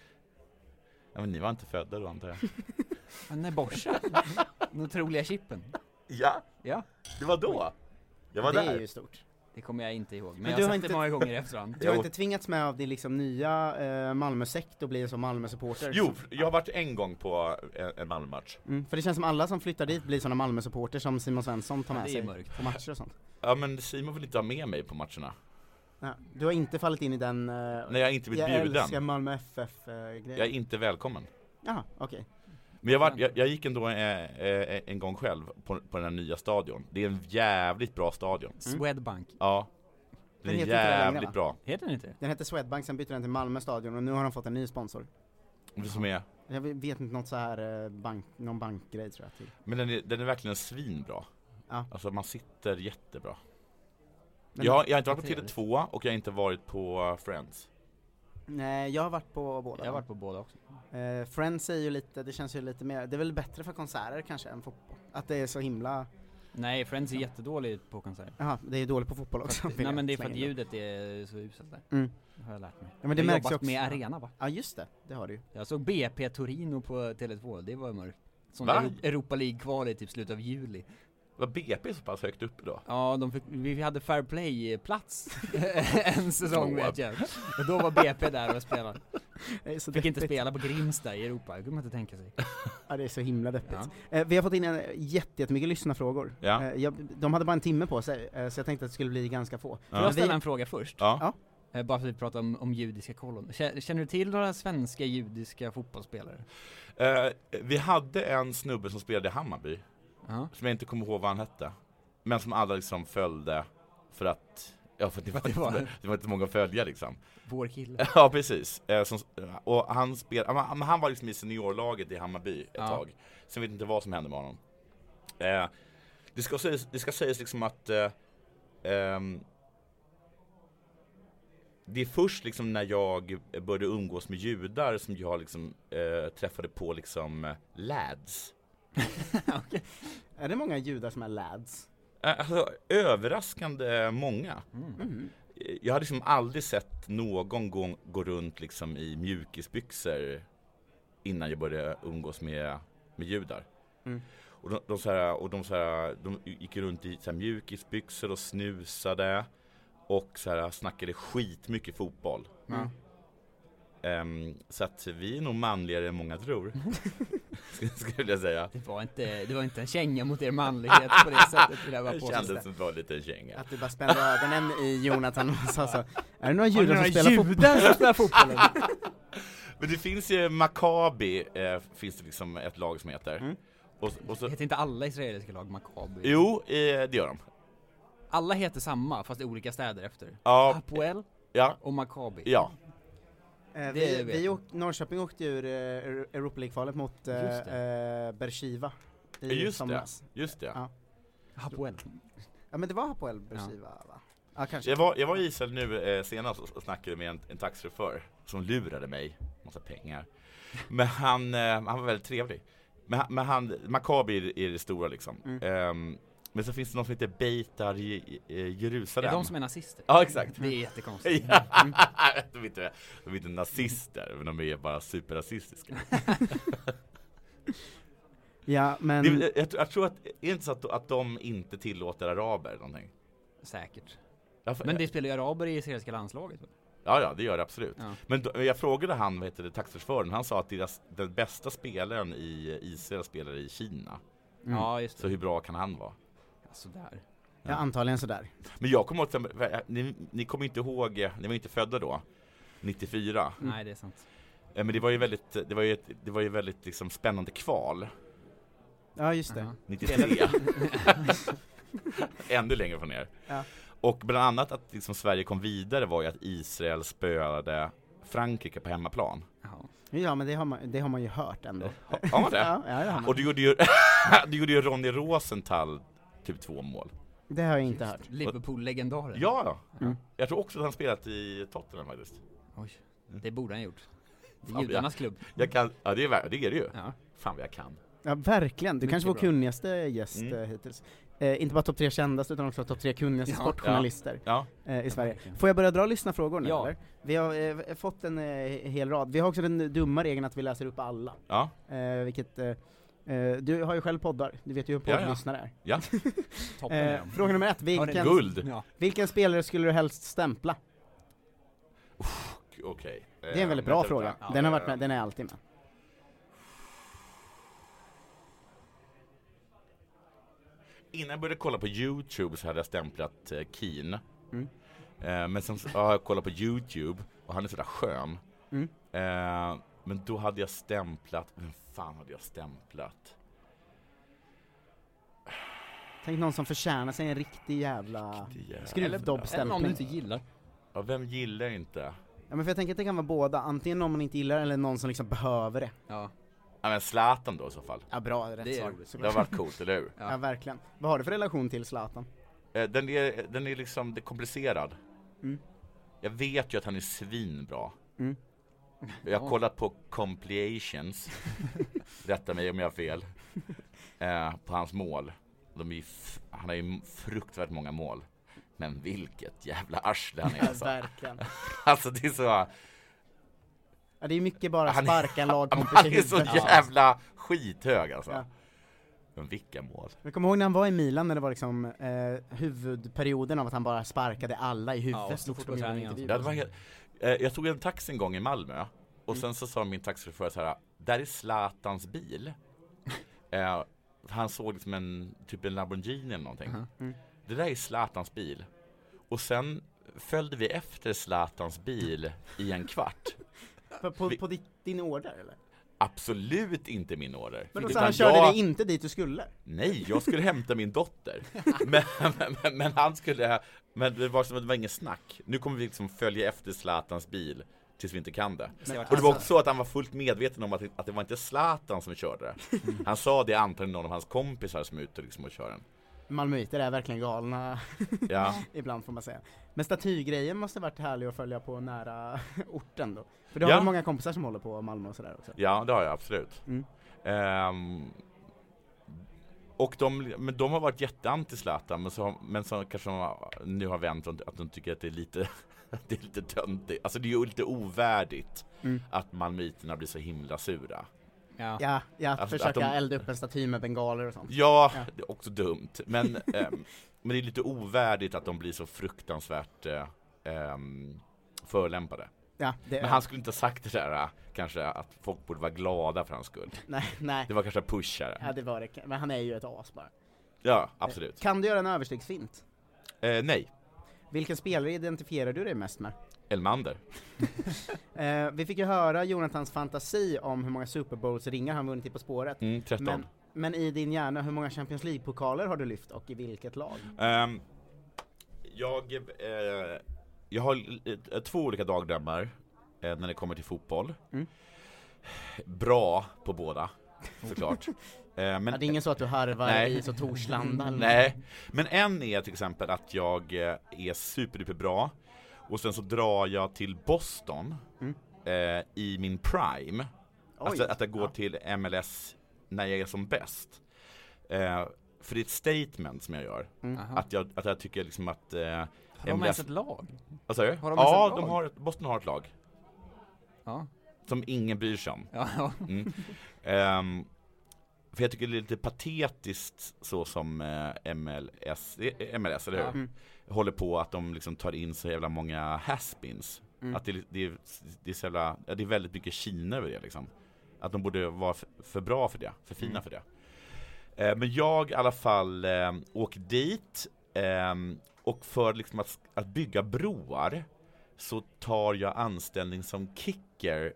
S5: Ja, men ni var inte födda då, antar jag.
S6: Han är Borsa. Den otroliga chippen.
S5: Ja,
S6: Ja,
S5: det var då. Jag var
S4: Det
S5: där.
S4: är ju stort.
S6: det kommer jag inte ihåg. Men,
S4: Men
S6: jag
S4: du
S6: har
S4: har
S6: sett det
S4: inte-
S6: många gånger i efterhand.
S4: Du har
S5: Jo.
S4: inte tvingats med av din liksom nya Malmö-sekt och blir som Malmö-supporter?
S5: Jo, jag har varit en gång på en Malmö-match.
S4: För det känns som alla som flyttar dit blir såna Malmö-supporter som Simon Svensson tar
S6: Ja,
S4: med
S6: det är
S4: sig
S6: mörkt.
S4: på matcher och sånt.
S5: Ja, men Simon vill inte ha med mig på matcherna.
S4: Ja, du har inte fallit in i den
S5: Nej, jag har inte blivit
S4: jag
S5: bjuden.
S4: älskar Malmö FF-grejen?
S5: Jag är inte välkommen.
S4: Jaha, okej.
S5: Men jag gick ändå en gång själv på den här nya stadion. Det är en jävligt bra stadion.
S6: Swedbank.
S5: Ja. Den
S4: Den
S5: är
S4: heter inte det längre,
S5: jävligt
S4: va?
S5: bra.
S6: Heter den inte det?
S4: Den hette Swedbank, sen bytte den till Malmö stadion och nu har de fått en ny sponsor.
S5: Som är,
S4: Jag vet inte, något så här någon bankgrej tror jag till.
S5: men den är verkligen svinbra.
S4: Ja.
S5: Alltså man sitter jättebra.
S4: Men-
S5: Jag har inte varit på
S6: Trevligt.
S5: Tele2 och jag har inte varit på Friends.
S4: Nej, jag har varit på båda.
S6: Jag har varit på båda också.
S4: Friends är ju lite, det känns ju lite mer, det är väl bättre för konserter kanske än fotboll. Att det är så himla,
S6: Nej, Friends är jättedåligt på konserter.
S4: jaha, det är ju dåligt på fotboll också. vill
S6: Nej,
S4: jag
S6: men det är för
S4: slänga
S6: att
S4: in
S6: ljudet är så uselt där.
S4: Mm.
S6: Det har jag lärt mig.
S4: Ja, men det
S6: jag
S4: märks
S6: har
S4: ju
S6: jobbat
S4: också.
S6: med arena, va?
S4: Ja just det har du ju.
S6: Jag såg BP Torino på Tele2, det var mörkt. Som
S5: Va?
S6: Europa League-kval i typ slutet av juli.
S5: Var BP så pass högt uppe då?
S6: Ja, vi hade fair play-plats en säsong
S5: Åh.
S6: vet jag. Och då var BP där och spelade.
S4: Det är så
S6: Fick inte
S4: deppigt.
S6: spela på Grimsta i Europa, det kunde man inte tänka sig.
S4: Ja, det är så himla deppigt.
S6: Ja.
S4: Vi har fått in jättemycket lyssnarfrågor.
S5: Ja.
S4: De hade bara en timme på sig, så jag tänkte att det skulle bli ganska få.
S6: Får
S5: Ja.
S6: jag ställa en fråga först?
S5: Ja.
S6: Bara för att vi pratar om judiska kollon. Känner du till några svenska judiska fotbollsspelare?
S5: Vi hade en snubbe som spelade i Hammarby.
S6: Ja.
S5: Som jag inte kommer ihåg vad han hette. Men som alla liksom följde för att, ja, för att det var inte många följare liksom.
S6: Vår kille.
S5: Ja, precis. Och han var liksom i seniorlaget i Hammarby ett
S6: Ja.
S5: tag. Sen vet inte vad som hände med honom. Det ska sägas liksom att det är först liksom när jag började umgås med judar som jag liksom träffade på liksom lads.
S4: Är det många judar som är lads?
S5: Alltså, överraskande många.
S4: Mm.
S5: Jag hade liksom aldrig sett någon gång gå runt liksom i mjukisbyxor innan jag började umgås med judar.
S4: Mm.
S5: Och de gick runt i så här mjukisbyxor och snusade och så här snackade skitmycket fotboll.
S4: Mm.
S5: Så att vi är nog manligare än många tror. Skulle jag säga.
S6: Det var inte en känga mot er manlighet på det sättet. Vill jag bara
S5: Det
S6: påstå.
S5: kändes som det var lite känga.
S4: Att du bara spände ögonen i Jonathan och sa så, är det några
S6: Har ni
S4: judar
S6: några
S4: som spelar fotboll?
S6: judar som spelar fotboll?
S5: Men det finns ju Maccabi, finns det liksom ett lag som heter.
S4: Mm.
S5: Och så,
S6: Heter inte alla israeliska lag Maccabi?
S5: jo, det gör de.
S6: Alla heter samma, fast i olika städer efter.
S5: Ja,
S6: Hapoel
S5: ja,
S6: och Maccabi.
S5: ja.
S6: Det vet
S4: Norrköping åkte ur Europa League-kvalet mot
S6: Just
S4: Beersheva i
S5: Just
S4: somras.
S5: det, just det.
S4: Ja.
S6: Hapoel.
S4: Ja, men det var Hapoel Beersheva, va? Ja, kanske.
S5: Jag var i Israel nu senast och snackade med en taxichaufför som lurade mig massa pengar. Men han var väldigt trevlig. Men Maccabi är det stora liksom. Men så finns det någon som heter Beitar Jerusalem.
S6: Är de som är nazister?
S5: Ja, exakt.
S6: Det är jättekonstigt.
S5: Ja, de är inte nazister, men de är bara superrasistiska.
S4: Ja, men
S5: Jag tror att, är det inte så att de inte tillåter araber eller någonting?
S6: Säkert.
S5: Ja,
S6: Men det spelar ju araber i israeliska landslaget. Va?
S5: Ja, det gör det absolut.
S6: Ja.
S5: Men jag frågade han, vad heter det, taxichauffören, han sa att den bästa spelaren i Israel spelar i Kina.
S6: Ja, just
S5: Så
S6: det.
S5: hur bra kan han vara?
S6: Sådär.
S4: Ja, antagligen sådär.
S5: Men jag kommer ihåg, ni kommer inte ihåg, ni var inte födda då, 94.
S6: Nej, det är sant.
S5: Men det var ju väldigt liksom spännande kval.
S4: Ja, just det.
S6: Aha.
S5: 93. Ännu längre från er.
S4: Ja.
S5: Och bland annat att liksom Sverige kom vidare var ju att Israel spöade Frankrike på hemmaplan.
S6: Jaha.
S4: Ja, men det har man ju hört ändå.
S5: Har man det?
S4: Ja, det har man.
S5: Och du gjorde ju Ronny Rosenthal typ 2 mål.
S4: Det har jag inte hört.
S6: Liverpool-legendaren.
S5: Ja.
S4: Mm.
S5: Jag tror också att han spelat i Tottenham faktiskt.
S6: Oj, det borde han ha gjort. Det är
S5: Fan,
S6: judarnas klubb.
S5: Jag kan, ja det är det ju.
S6: Ja.
S5: Fan vad jag kan.
S4: Ja, verkligen. Du
S6: Mycket
S4: kanske var
S6: bra.
S4: kunnigaste gäst hittills. Inte bara topp 3 kändaste utan också topp 3 kunnigaste sportjournalister
S5: Ja.
S4: i Sverige.
S6: verkligen.
S4: Får jag börja dra lyssnarfrågor nu
S6: Ja.
S4: eller? Vi har fått en hel rad. Vi har också den dumma regeln att vi läser upp alla.
S5: Ja.
S4: Vilket du har ju själv poddar. Du vet ju hur poddlyssnare är.
S5: Ja.
S6: Toppen är de.
S4: Fråga nummer 1.
S5: Guld.
S6: Ja.
S4: Vilken spelare skulle du helst stämpla?
S5: Okej.
S4: Det är en väldigt bra fråga.
S6: Ja.
S4: Den har varit med, den är alltid med.
S5: Innan jag började kolla på YouTube så hade jag stämplat Keane.
S4: Mm.
S5: Men sen har jag kollat på YouTube och han är sådär skön.
S4: Mm.
S5: Men då hade jag stämplat, vem fan hade jag stämplat?
S4: Tänk någon som förtjänar sig en riktig jävla
S6: Eller någon
S4: skruvdobbstämpling.
S6: du inte gillar.
S5: Ja, vem gillar inte?
S4: Ja, men för jag tänker att det kan vara båda. Antingen någon man inte gillar eller någon som liksom behöver det.
S6: Ja.
S5: Ja, men Zlatan då i så fall.
S4: Ja, bra, rätt
S6: Det är
S4: svar.
S6: roligt.
S5: Det har varit coolt, eller hur?
S4: Ja, verkligen. Vad har du för relation till Zlatan?
S5: Den är liksom, det är komplicerad.
S4: Mm.
S5: Jag vet ju att han är svinbra.
S4: Mm.
S5: Jag har kollat på compilations. Rätta mig om jag har fel. På hans mål. Han har ju fruktansvärt många mål. Men vilket jävla arsle han är alltså.
S4: Verkligen.
S5: Alltså det är så...
S4: Ja, det är mycket bara
S5: Han-
S4: sparka en lagkompis
S5: Han
S4: i
S5: är så
S4: huvudet.
S5: jävla skithög alltså.
S4: Ja.
S5: Men vilka mål.
S4: Jag kommer ihåg när han var i Milan när det var liksom huvudperioden av att han bara sparkade alla i
S6: Ja,
S4: huvudet.
S6: och så fort på
S4: de gjorde en
S6: träningen.
S4: intervju.
S5: Ja, det var helt, jag tog en taxi en gång i Malmö. Och sen så sa min taxichaufför så här: där är Zlatans bil. Han såg liksom typ en Lamborghini eller någonting.
S4: Mm.
S5: Det där är Zlatans bil. Och sen följde vi efter Zlatans bil i en kvart.
S4: På din order eller?
S5: Absolut inte min order.
S4: Men då
S5: Utan
S4: så han körde dig inte dit du skulle?
S5: Nej, jag skulle hämta min dotter. men han skulle... Men det var ingen snack. Nu kommer vi liksom följa efter Zlatans bil tills vi inte kan det. Och det var också så att han var fullt medveten om att det var inte Zlatan som körde det. Han sa det antagligen någon av hans kompisar som är ute liksom och kör den.
S4: Malmöiter är verkligen galna
S5: Ja.
S4: ibland får man säga. Men statygrejen måste varit härlig att följa på nära orten då. För du
S5: Ja.
S4: har många kompisar som håller på Malmö och sådär också.
S5: Ja, det har jag absolut.
S4: Mm.
S5: Och de har varit jätteanti Zlatan, men så kanske de nu har vänt att de tycker att det är lite töntigt. Alltså det är ju lite ovärdigt att malmöiterna blir så himla sura.
S6: Ja.
S4: Ja, att
S5: Alltså,
S4: försöka
S5: att de-
S4: elda upp en staty med bengaler och sånt.
S5: Ja,
S4: Ja.
S5: det är också dumt. Men det är lite ovärdigt att de blir så fruktansvärt förolämpade.
S4: Ja, det
S5: Men han skulle inte ha sagt det där, kanske att folk borde vara glada för hans skull.
S4: nej.
S5: Det var kanske pushare.
S4: Ja, det var det. Men han är ju ett as bara.
S5: Ja, absolut.
S4: Kan du göra en överstegsfint?
S5: Nej,
S4: Vilken spelare identifierar du dig mest med?
S5: Elmander.
S4: Vi fick ju höra Jonathans fantasi om hur många Super Bowls ringar han vunnit i På spåret.
S5: 13.
S4: Men i din hjärna, hur många Champions League-pokaler har du lyft och i vilket lag?
S5: Jag har 2 olika dagdrömmar när det kommer till fotboll.
S4: Mm.
S5: Bra på båda, såklart. Men
S4: Det är ingen så att du harvar
S5: Nej.
S4: i så Torslanda eller
S5: nej, men en är till exempel att jag är superduper bra och sen så drar jag till Boston i min prime. Alltså att jag går till MLS när jag är som bäst. För det är ett statement som jag gör. Att jag tycker liksom att
S6: Har de ens ett lag?
S5: Vad sa du?
S6: Har de ens
S5: Ja,
S6: ett lag?
S5: Boston har ett lag
S6: Ja.
S5: som ingen bryr sig om.
S6: Ja.
S5: För jag tycker det är lite patetiskt så som MLS, eller hur? Håller på att de liksom tar in så jävla många has-beens. Att det är så jävla, det är väldigt mycket Kina över det liksom. Att de borde vara för bra för det, för fina för det. Men jag i alla fall åker dit och för liksom att bygga broar så tar jag anställning som kicker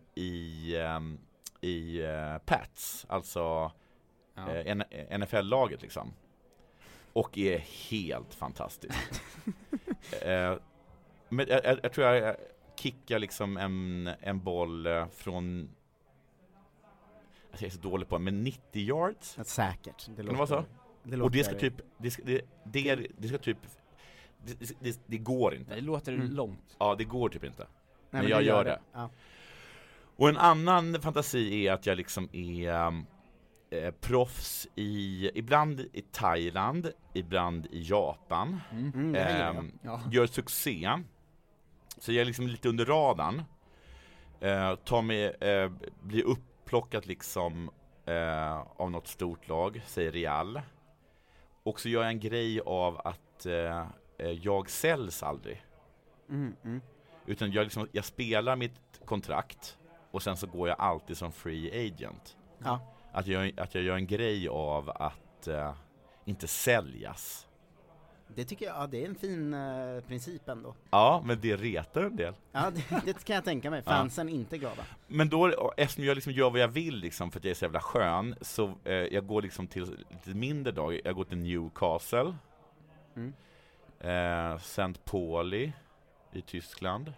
S5: i Pats, alltså NFL-laget liksom. Och är helt fantastiskt. Men jag tror jag kickar liksom en boll från, alltså jag är så dålig på, men 90 yards.
S4: Säkert.
S5: Det låter så. Och det ska typ det går inte.
S6: Det låter långt.
S5: Ja, det går typ inte.
S4: Nej,
S5: men jag gör det.
S4: Ja.
S5: Och en annan fantasi är att jag liksom är proffs ibland i Thailand, ibland i Japan. Gör succé. Så jag är liksom lite under radarn. Blir upplockat liksom av något stort lag, säger Real. Och så gör jag en grej av att jag säljs aldrig. Utan jag spelar mitt kontrakt och sen så går jag alltid som free agent.
S4: Ja.
S5: Att jag gör en grej av att inte säljas.
S4: Det tycker jag, det är en fin princip ändå.
S5: Ja, men det retar en del.
S4: Ja, det kan jag tänka mig. Fansen inte glada.
S5: Men då, eftersom jag liksom gör vad jag vill liksom, för att jag är så jävla skön, så jag går liksom till lite mindre dag. Jag går till Newcastle. St. Pauli i Tyskland.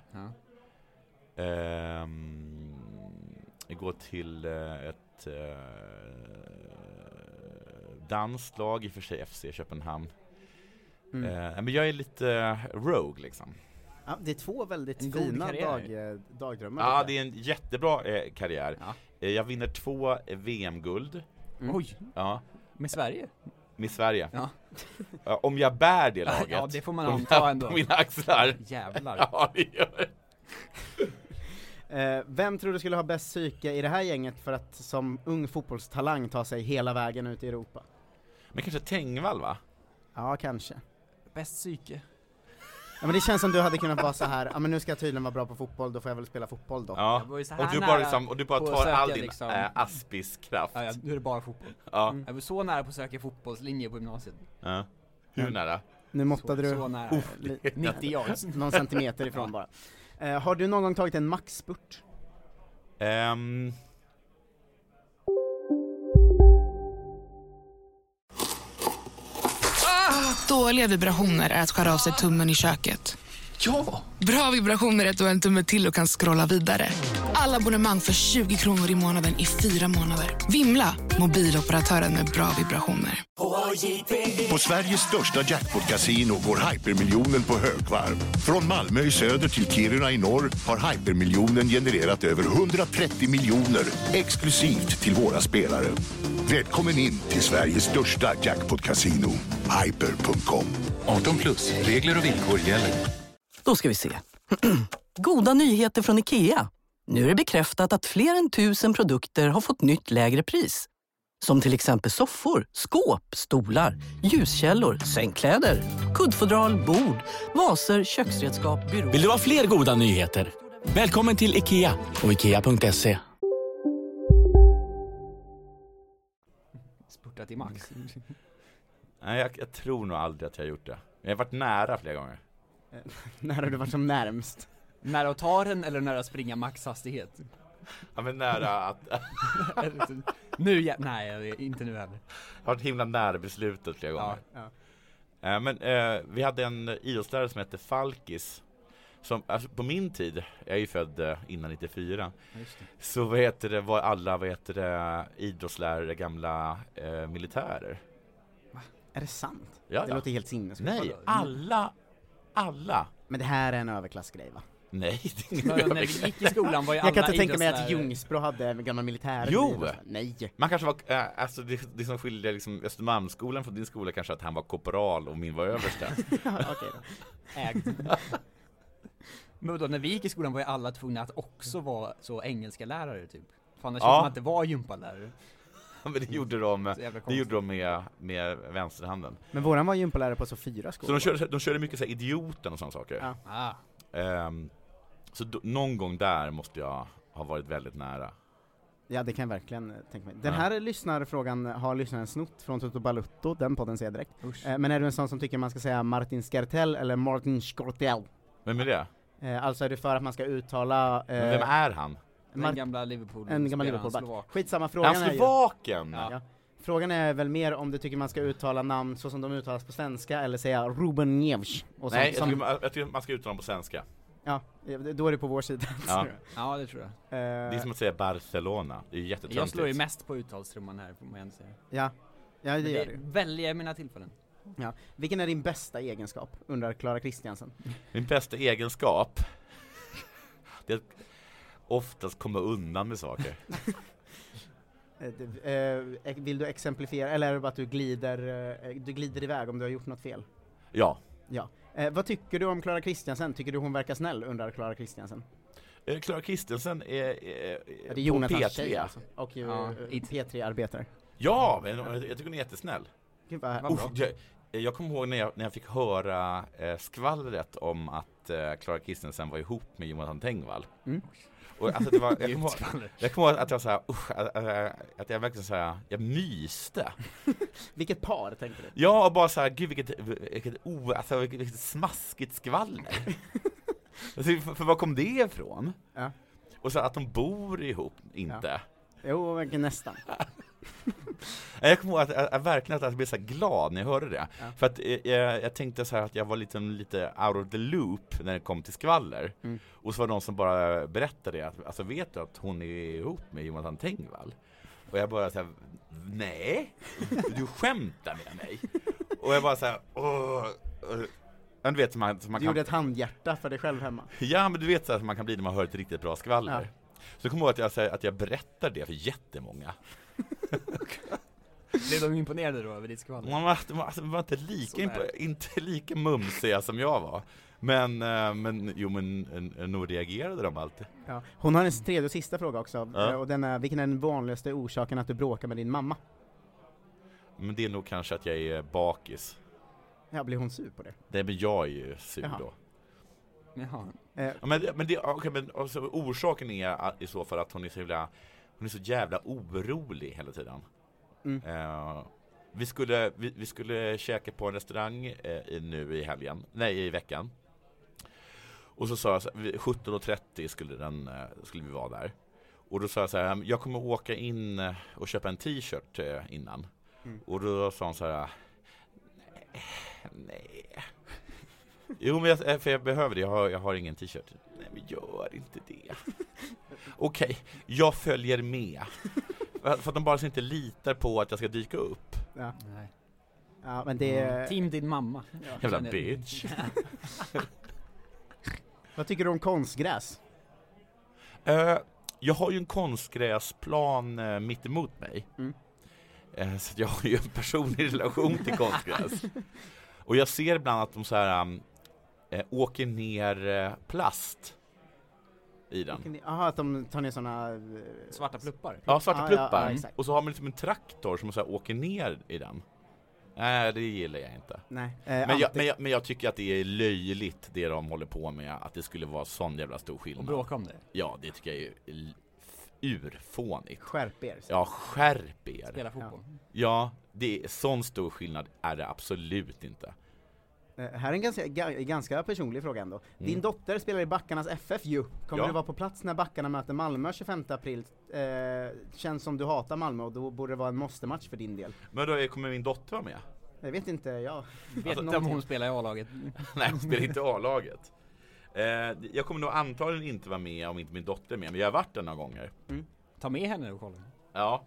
S5: Jag går till ett danskt lag, i och för sig FC Köpenhamn. Men jag är lite rogue liksom.
S4: Ja, det är två väldigt fina dagdrömmar.
S5: Ja, det är en jättebra karriär. Jag vinner 2 VM-guld.
S6: Oj.
S5: Ja.
S6: Med Sverige?
S5: Med Sverige.
S6: Ja.
S5: Om jag bär det laget.
S6: Ja, det får man anta ändå.
S5: På mina axlar.
S6: Jävlar.
S5: Ja, det gör.
S4: Vem tror du skulle ha bäst psyke i det här gänget för att som ung fotbollstalang ta sig hela vägen ut i Europa?
S5: Men kanske Tengvall, va?
S4: Ja, kanske.
S6: Bäst psyke.
S4: Ja, men det känns som du hade kunnat vara så här. Ja, men nu ska jag tydligen vara bra på fotboll, då får jag väl spela fotboll då.
S5: Ja. Och du bara tar all din Aspis-kraft.
S6: Ja, nu är det bara fotboll.
S5: Ja.
S6: Jag var så nära på att söka fotbollslinje på gymnasiet.
S5: Ja. Hur nära?
S4: Nu måttade du
S6: så nära. 90 yards.
S4: Någon centimeter ifrån bara. Har du någon gång tagit en maxspurt?
S7: Dåliga vibrationer är att skära av sig tummen i köket.
S8: Ja!
S7: Bra vibrationer är att du har en tumme till och kan scrolla vidare. Alla abonnemang för 20 kronor i månaden i 4 månader. Vimla! Mobiloperatören med bra vibrationer.
S9: På Sveriges största jackpot-casino går hypermiljonen på högvarv. Från Malmö i söder till Kiruna i norr har hypermiljonen genererat över 130 miljoner exklusivt till våra spelare. Välkommen in till Sveriges största jackpot-casino, hyper.com.
S8: 18+, regler och villkor gäller.
S10: Då ska vi se. Goda nyheter från IKEA. Nu är det bekräftat att fler än 1000 produkter har fått nytt lägre pris. Som till exempel soffor, skåp, stolar, ljuskällor, sängkläder, kuddfodral, bord, vaser, köksredskap, byråer.
S11: Vill du ha fler goda nyheter? Välkommen till IKEA och IKEA.se.
S6: Spurtat i max.
S5: Nej, jag tror nog aldrig att jag har gjort det. Jag har varit nära flera gånger.
S4: När har du varit som närmst?
S6: Nära att ta den eller nära att springa maxhastighet?
S5: Ja, men nära att...
S6: nu, nej, inte nu heller.
S5: Jag har varit himla nära beslutet flera gånger. Ja. Men vi hade en idrottslärare som hette Falkis. Som, alltså, på min tid, jag är ju född innan 94. Så var alla idrottslärare gamla militärer.
S4: Va? Är det sant?
S5: Ja,
S4: det låter helt sinnessjukt.
S5: Nej, alla.
S4: Men det här är en överklassgrej, va?
S5: Nej,
S6: när vi gick i skolan var ju alla
S4: jag kan inte tänka mig att Ljungsbro hade gamla militärer.
S5: Jo!
S4: Nej.
S5: Man kanske var, alltså det som skiljer liksom Östermalmsskolan från din skola kanske att han var korporal och min var överste.
S4: Okej då.
S6: Ägd. Men då, när vi gick i skolan var ju alla tvungna att också vara så engelska lärare typ. Fan, annars man inte var gympalärare.
S5: Men det gjorde de med vänsterhanden.
S4: Men våran var gympalärare på så 4 skolor.
S5: Så de körde mycket så här idioten och sådana saker.
S4: Ja.
S5: Så någon gång där måste jag ha varit väldigt nära.
S4: Ja, det kan jag verkligen tänka mig. Den här lyssnarfrågan har lyssnaren snott från Toto Balutto, den podden ser jag direkt. Men är du en sån som tycker man ska säga Martin Skrtel eller Martin Skrtel?
S5: Vem är det?
S4: Alltså är det för att man ska uttala...
S5: Men vem är han?
S6: En gamla Liverpool.
S4: En gammal Liverpool. Skitsamma, frågan är
S5: Slovaken!
S4: Ja. Frågan är väl mer om du tycker man ska uttala namn så som de uttalas på svenska eller säga Ruben Neves.
S5: Nej, jag tycker man ska uttala dem på svenska.
S4: Ja, då är det på vår sida.
S6: Ja, det tror jag.
S5: Det är som att säga Barcelona. Det är jättetöntigt.
S6: Jag slår ju mest på uttalstrumman här, får man ändå säga.
S4: Ja, det gör du.
S6: Välja mina tillfällen.
S4: Ja. Vilken är din bästa egenskap, undrar Clara Kristiansen?
S5: Min bästa egenskap? Det är att oftast komma undan med saker.
S4: Vill du exemplifiera, eller är det bara att du glider iväg om du har gjort något fel?
S5: Ja.
S4: Vad tycker du om Clara Kristiansen? Tycker du hon verkar snäll, undrar Clara Kristiansen?
S5: Clara Kristiansen är
S4: det Jonathans
S5: P3
S4: tjej alltså. Och P3-arbetare.
S5: Ja, men jag tycker hon är jättesnäll.
S4: Gud, vad bra.
S5: Jag kommer ihåg när jag fick höra skvallret om att Clara Kristiansen var ihop med Jonathan Tengvall. Och alltså det var, jag kommer ihåg att jag så här, att jag verkligen så här, jag myste.
S4: Vilket par, tänkte du?
S5: Ja, och bara så här, gud vilket smaskigt skvaller. Alltså, för var kom det ifrån?
S4: Ja.
S5: Och så att de bor ihop, inte.
S4: Ja. Jo, verkligen nästan.
S5: Jag kommer ihåg att jag verkligen att jag blev så glad när jag hörde det. Ja. För att jag tänkte så här att jag var lite out of the loop när det kom till skvaller. Och så var det någon som bara berättade det. Alltså, vet du att hon är ihop med Jonathan Tengvall? Och jag bara så här, nej, du skämtar med mig. Och jag bara så här, du vet, som man
S4: du gjorde ett handhjärta för dig själv hemma.
S5: Ja, men du vet så att man kan bli när man hör ett riktigt bra skvaller. Ja. Så kommer jag ihåg att jag berättar det för jättemånga.
S6: Blev de imponerade då över ditt skvaller?
S5: Man var inte lika mumsiga som jag var. Men nog reagerade de alltid.
S4: Ja. Hon har en tredje och sista fråga också. Ja. Och den är, vilken är den vanligaste orsaken att du bråkar med din mamma?
S5: Men det är nog kanske att jag är bakis.
S4: Ja, blir hon sur på det?
S5: Nej, men jag är ju sur då.
S6: Jaha.
S5: Men alltså, orsaken är i så fall att hon är så jävla orolig hela tiden. Vi skulle käka på en restaurang nu i helgen. Nej, i veckan. Och så sa jag 17:30 skulle vi vara där. Och då sa jag så här, jag kommer åka in och köpa en t-shirt innan. Och då sa hon så här, nej. Jo, men för jag behöver det. Jag har ingen t-shirt. Nej, men gör inte det. Okej, jag följer med. För att de bara så inte litar på att jag ska dyka upp.
S4: Ja. Nej. Ja, men det
S6: Team din mamma.
S5: Jävla bitch.
S4: Vad tycker du om konstgräs?
S5: Jag har ju en konstgräsplan mitt emot mig. Så jag har ju en personlig relation till konstgräs. Och jag ser ibland att de så här åker ner plast i den.
S4: Jaha, att de tar ner såna
S6: svarta pluppar.
S5: Ja, svarta pluppar.
S4: Ja,
S5: och så har man liksom en traktor som så här åker ner i den. Nej, det gillar jag inte.
S4: Nej.
S5: Men jag tycker att det är löjligt det de håller på med, att det skulle vara sån jävla stor skillnad.
S6: Och bråka om det.
S5: Ja, det tycker jag är urfånigt.
S4: Skärp er.
S5: Ja, skärp er.
S6: Spela fotboll.
S5: Ja, det är sån stor skillnad är det absolut inte.
S4: Här är en ganska personlig fråga ändå. Din dotter spelar i Backarnas FF ju. Kommer du vara på plats när Backarna möter Malmö 25 april? Känns som du hatar Malmö och då borde det vara en måste-match för din del.
S5: Men då kommer min dotter vara med?
S4: Jag vet inte, jag
S6: vet inte om hon spelar i A-laget.
S5: Nej, hon spelar inte i A-laget. Jag kommer nog antagligen inte vara med om inte min dotter är med, men jag har varit där några gånger.
S6: Ta med henne och kolla.
S5: Ja.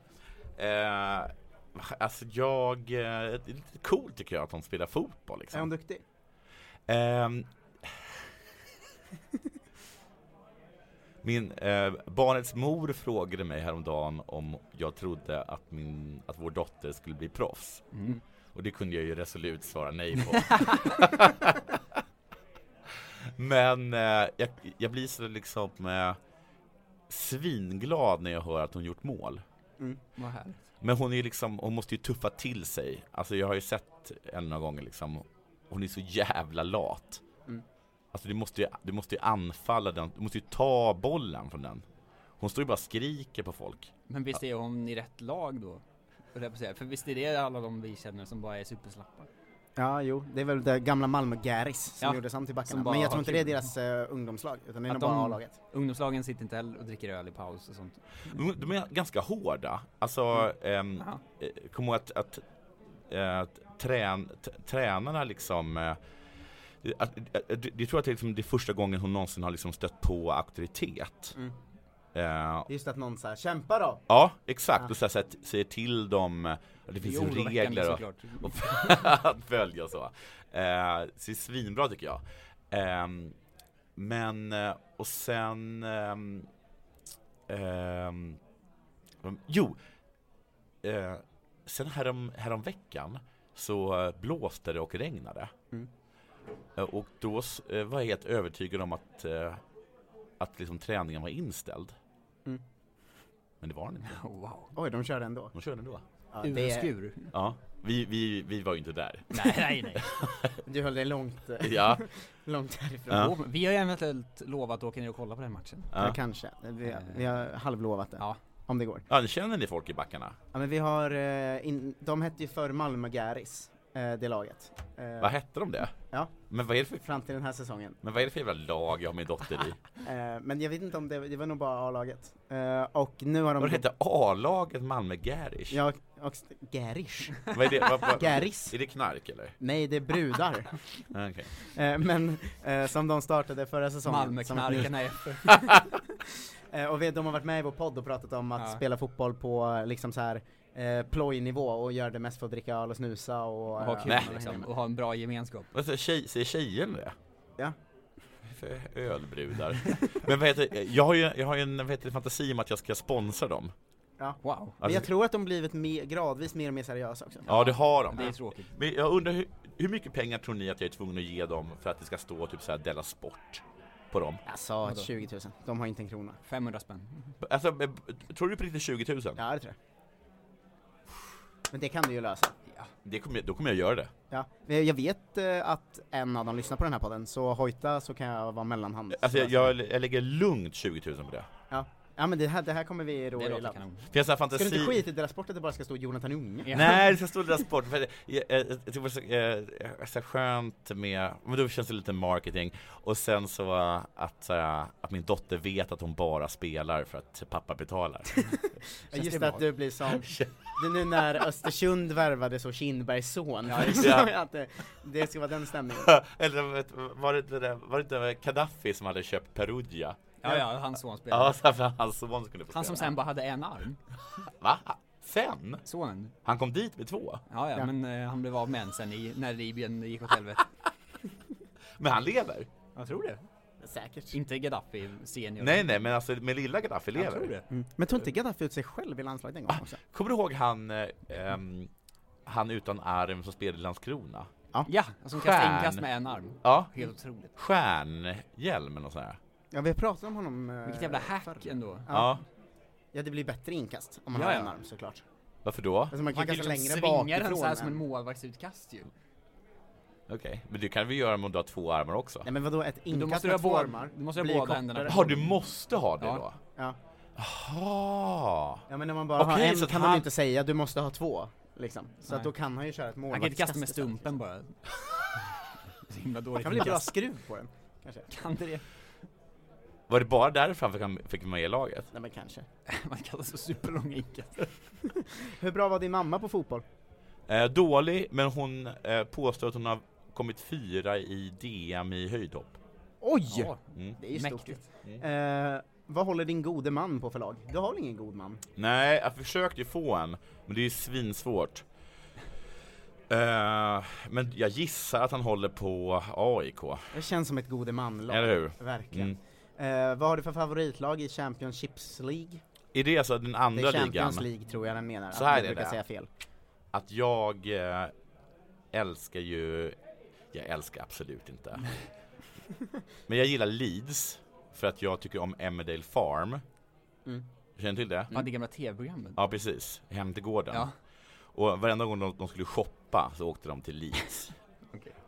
S5: Alltså det är lite coolt tycker jag att hon spelar fotboll liksom.
S4: Är hon duktig?
S5: Min barnets mor frågade mig häromdagen om jag trodde att vår dotter skulle bli proffs. Och det kunde jag ju resolut svara nej på. Men jag blir så liksom svinglad när jag hör att hon gjort mål.
S6: Vad härligt.
S5: Men hon är liksom, hon måste ju tuffa till sig. Alltså jag har ju sett en några gånger liksom, hon är så jävla lat. Alltså du måste ju anfalla den. Du måste ju ta bollen från den. Hon står ju bara och skriker på folk.
S6: Men visst är hon i rätt lag då? För visst är det alla de vi känner som bara är superslappar?
S4: Ja, jo. Det är väl det gamla Malmö Gäris som gjorde samt i backarna. Men jag tror inte det är deras ungdomslag, utan det är nog bara A-laget.
S6: Ungdomslagen sitter inte heller och dricker öl i paus och sånt.
S5: De är ganska hårda. Alltså, kom ihåg att tränarna liksom... Jag tror att det är liksom det första gången hon någonsin har liksom stött på auktoritet.
S4: Just att någon säger kämpa då.
S5: Ja, exakt. Och så här, säger till dem. Det finns ju regler och att följa så. Så det är svinbra tycker jag. Men och sen sen härom veckan så blåste det och regnade. Och då var jag helt övertygad om att liksom träningen var inställd. Men det var den inte.
S6: Wow.
S4: Oj, de körde ändå.
S6: Ja, urskur.
S5: Ja, vi var ju inte där.
S6: Nej.
S4: Du höll dig långt långt härifrån.
S6: Ja. Vi har ju eventuellt lovat att åka ner och kolla på den matchen.
S4: Ja, kanske. Vi har halvlovat det. Ja. Om det går.
S5: Ja, känner ni folk i backarna?
S4: Ja, men vi har de hette ju för Malmö Gäris. Det laget.
S5: Vad hette de det?
S4: Ja.
S5: Men vad är det för...
S4: Fram till den här säsongen.
S5: Men vad är det för jävla lag jag har min dotter i?
S4: Men jag vet inte om det var nog bara A-laget. Och nu har de...
S5: Vad heter A-laget Malmö Gärish?
S4: Ja, och Gärish.
S5: Vad är det?
S4: Gäris.
S5: Är det knark eller?
S4: Nej, det är brudar.
S5: Okay.
S4: Men som de startade förra säsongen.
S6: Malmö-knarkarna
S4: och de har varit med i vår podd och pratat om att spela fotboll på liksom så här plojnivå och gör det mest för att dricka öl och snusa och
S6: ha kul liksom, och ha en bra gemenskap.
S5: Säger tjejen det?
S4: Ja.
S5: För ölbrudar. Men jag har ju en fantasi om att jag ska sponsra dem.
S4: Ja.
S6: Wow.
S4: Men
S5: alltså,
S4: jag tror att de blivit gradvis mer och mer seriösa också.
S5: Ja, det har de.
S6: Det är tråkigt.
S5: Men jag undrar hur mycket pengar tror ni att jag är tvungen att ge dem för att det ska stå typ så här Della Sport på dem?
S4: Jag sa 20 000. De har inte en krona.
S6: 500 spänn.
S5: Alltså, tror du på riktigt 20 000?
S4: Ja, det tror jag. Men det kan du ju lösa.
S5: Ja. Då kommer jag göra det.
S4: Ja. Jag vet att en av dem lyssnar på den här podden, så hojta så kan jag vara mellanhand.
S5: Alltså jag lägger lugnt 20 000 på det.
S4: Ja, men det här kommer vi ro i land.
S5: Ska
S4: du inte skita i deras sport att det bara ska stå Jonathan Unge?
S5: Ja. Nej, det ska stå deras sport. Jag tycker det är så skönt med, men då känns det lite marketing. Och sen så att min dotter vet att hon bara spelar för att pappa betalar.
S4: Just det, att du blir som det nu när Östersund värvade så Kindbergs son. Att det ska vara den stämningen.
S5: Eller var det inte Gaddafi som hade köpt Perugia?
S6: Ja, hans son spelade.
S5: Ja, så för hans son skulle få spela.
S6: Han som sen bara hade en arm.
S5: Va? Sen?
S6: Sonen.
S5: Han kom dit med 2.
S6: Ja. Men han blev av med en sen när Libyen gick åt helvete.
S5: Men han lever?
S6: Jag tror det.
S4: Säkert.
S6: Inte Gaddafi senior.
S5: Nej, men alltså med lilla Gaddafi lever.
S6: Jag tror det.
S4: Men tog inte Gaddafi ut sig själv i landslaget en gång också?
S5: Kommer du ihåg han utan arm som spelade i Landskrona?
S6: Ja, som kastade inkast med en arm.
S5: Ja.
S6: Helt otroligt.
S5: Stjärnhjälmen och sådär.
S4: Ja, vi har pratat om honom.
S6: Vilket jävla hack ändå.
S4: Ja, det blir bättre inkast om man har en arm såklart.
S5: Varför då?
S4: Alltså man kan kasta
S6: liksom
S4: längre bakifrån
S6: den så här som en målvaktsutkast ju.
S5: Okej, men du kan vi göra med att ha 2 armar också.
S4: Nej, men vadå, ett inkast
S6: med
S4: 2 armar?
S6: Du måste ha båda händerna.
S5: Ja, du måste ha det då?
S4: Ja.
S5: Aha.
S4: Ja, men när man bara har en så kan man inte säga du måste ha 2 liksom. Så att då kan han ju köra ett mål.
S6: Han kan inte kasta med stumpen bara. Så himla dåligt.
S4: Kan bli bra skruv på den kanske.
S6: Kan det?
S5: Var det bara därför fick man i laget?
S4: Nej, men kanske.
S6: Man kallar så superlånga inkast.
S4: Hur bra var din mamma på fotboll?
S5: Dålig, men hon påstår att hon har kommit 4 i DM i höjdhopp.
S4: Oj! Ja, det är ju stort. Vad håller din gode man på för lag? Du har väl ingen god man?
S5: Nej, jag försökte ju få en, men det är ju svinsvårt. Men jag gissar att han håller på AIK.
S4: Det känns som ett gode man-lag.
S5: Eller hur?
S4: Verkligen. Vad har du för favoritlag i Championships League?
S5: Är det alltså den andra ligan?
S4: Det är Champions League tror jag den menar.
S5: Så här
S4: jag brukar säga fel.
S5: Att jag älskar ju... Jag älskar absolut inte. Men jag gillar Leeds för att jag tycker om Emmerdale Farm. Känner till det?
S6: Ja, det gamla tv-programmet.
S5: Ja, precis. Hem till gården.
S6: Ja.
S5: Och varenda gång de skulle shoppa så åkte de till Leeds.
S6: Okay.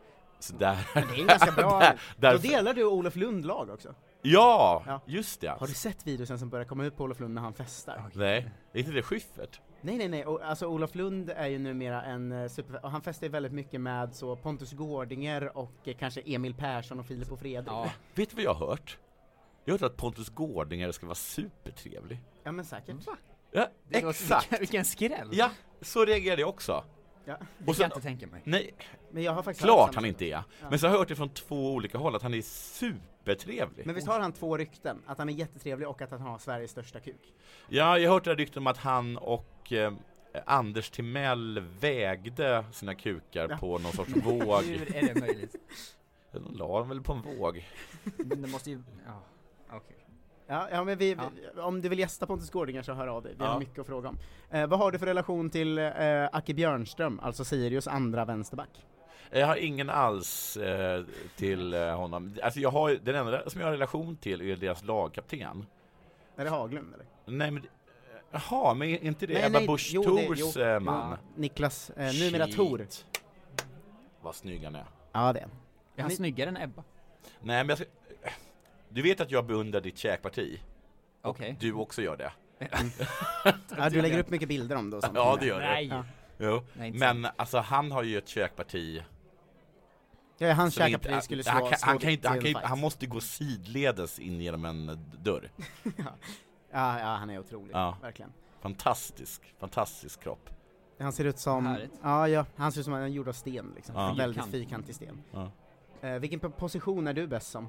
S5: att där...
S4: Men det är ganska bra.
S5: Där
S4: Då delar du Olof Lund lag också.
S5: Ja, just det.
S4: Har du sett videosen som börjar komma ut på Olof Lund när han festar?
S5: Nej, är inte det Schyffert?
S4: Nej. Alltså Olof Lund är ju numera en och han festar väldigt mycket med så Pontus Gårdinger och kanske Emil Persson och Filip och Fredrik.
S5: Ja. Vet du vad jag har hört? Jag har hört att Pontus Gårdinger ska vara supertrevlig.
S4: Ja, men säkert.
S6: Va?
S5: Ja, exakt.
S6: Vilken skräll.
S5: Ja, så reagerade jag också.
S4: Ja.
S6: Det kan jag inte tänka mig.
S5: Nej,
S4: men jag har faktiskt
S5: klart han inte är. Ja. Men så har jag hört det från 2 olika håll att han är supertrevlig.
S4: Men visst har han 2 rykten? Att han är jättetrevlig och att han har Sveriges största kuk?
S5: Ja, jag har hört det rykten om att han och Anders Timell vägde sina kukar på någon sorts våg.
S6: Hur är det möjligt?
S5: De la dem väl på en våg.
S6: Men det måste ju... Ja, okej.
S4: Ja, men om du vill gästa Pontus Gårdinger så hör av dig. Vi har mycket att fråga om. Vad har du för relation till Aki Björnström, alltså Sirius andra vänsterback?
S5: Jag har ingen alls till honom. Alltså jag har, den enda som jag har relation till är deras lagkapten.
S4: Är det Haglund eller?
S5: Nej, men jaha, men inte det Ebba Busch Thors man?
S4: Jo, Niklas, numera Thor.
S5: Vad snygg han är.
S4: Ja, det är.
S6: Är han snyggare än Ebba?
S5: Nej, men du vet att jag beundrar ditt käkparti.
S6: Okej.
S5: Du också gör det.
S4: Ja, du lägger upp mycket bilder om det och sånt.
S5: Ja, det gör det.
S6: Nej.
S5: Ja. Jo.
S6: Nej,
S5: men alltså han har ju ett käkparti.
S4: Ja, hans käkparti skulle slå
S5: han måste gå sidledes in genom en dörr.
S4: Ja, han är otrolig, verkligen.
S5: Fantastisk kropp.
S4: Han ser ut som han ser ut som en gjord av sten liksom. En väldigt fyrkantig sten. Ja. Vilken position är du bäst som?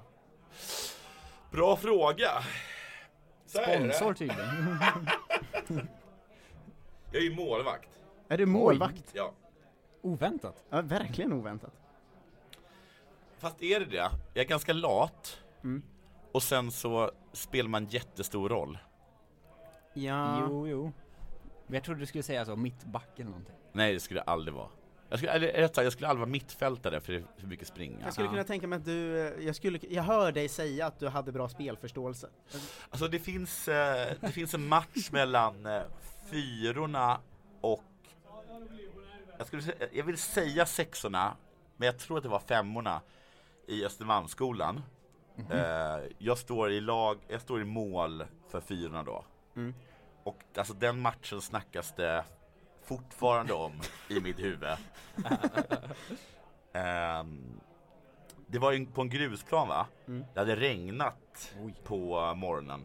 S5: Bra fråga.
S6: Sponsor tydligen.
S5: Jag är ju målvakt.
S4: Är du målvakt?
S5: Ja.
S6: Oväntat.
S4: Ja, verkligen oväntat.
S5: Fast är det? Jag är ganska lat. Och sen så spelar man jättestor roll.
S4: Ja.
S6: Jo. Men jag trodde du skulle säga så, mittback eller någonting.
S5: Nej, det skulle det aldrig vara. Jag skulle aldrig vara mittfältare för det är för mycket springa.
S4: Jag skulle kunna tänka mig att jag hör dig säga att du hade bra spelförståelse.
S5: Alltså det finns en match mellan fyrorna och jag vill säga 6orna, men jag tror att det var 5orna i Östermalmsskolan. Jag står i mål för 4orna då. Och alltså den matchen snackas det fortfarande om i mitt huvud. Det var ju på en grusplan, va? Det hade regnat på morgonen.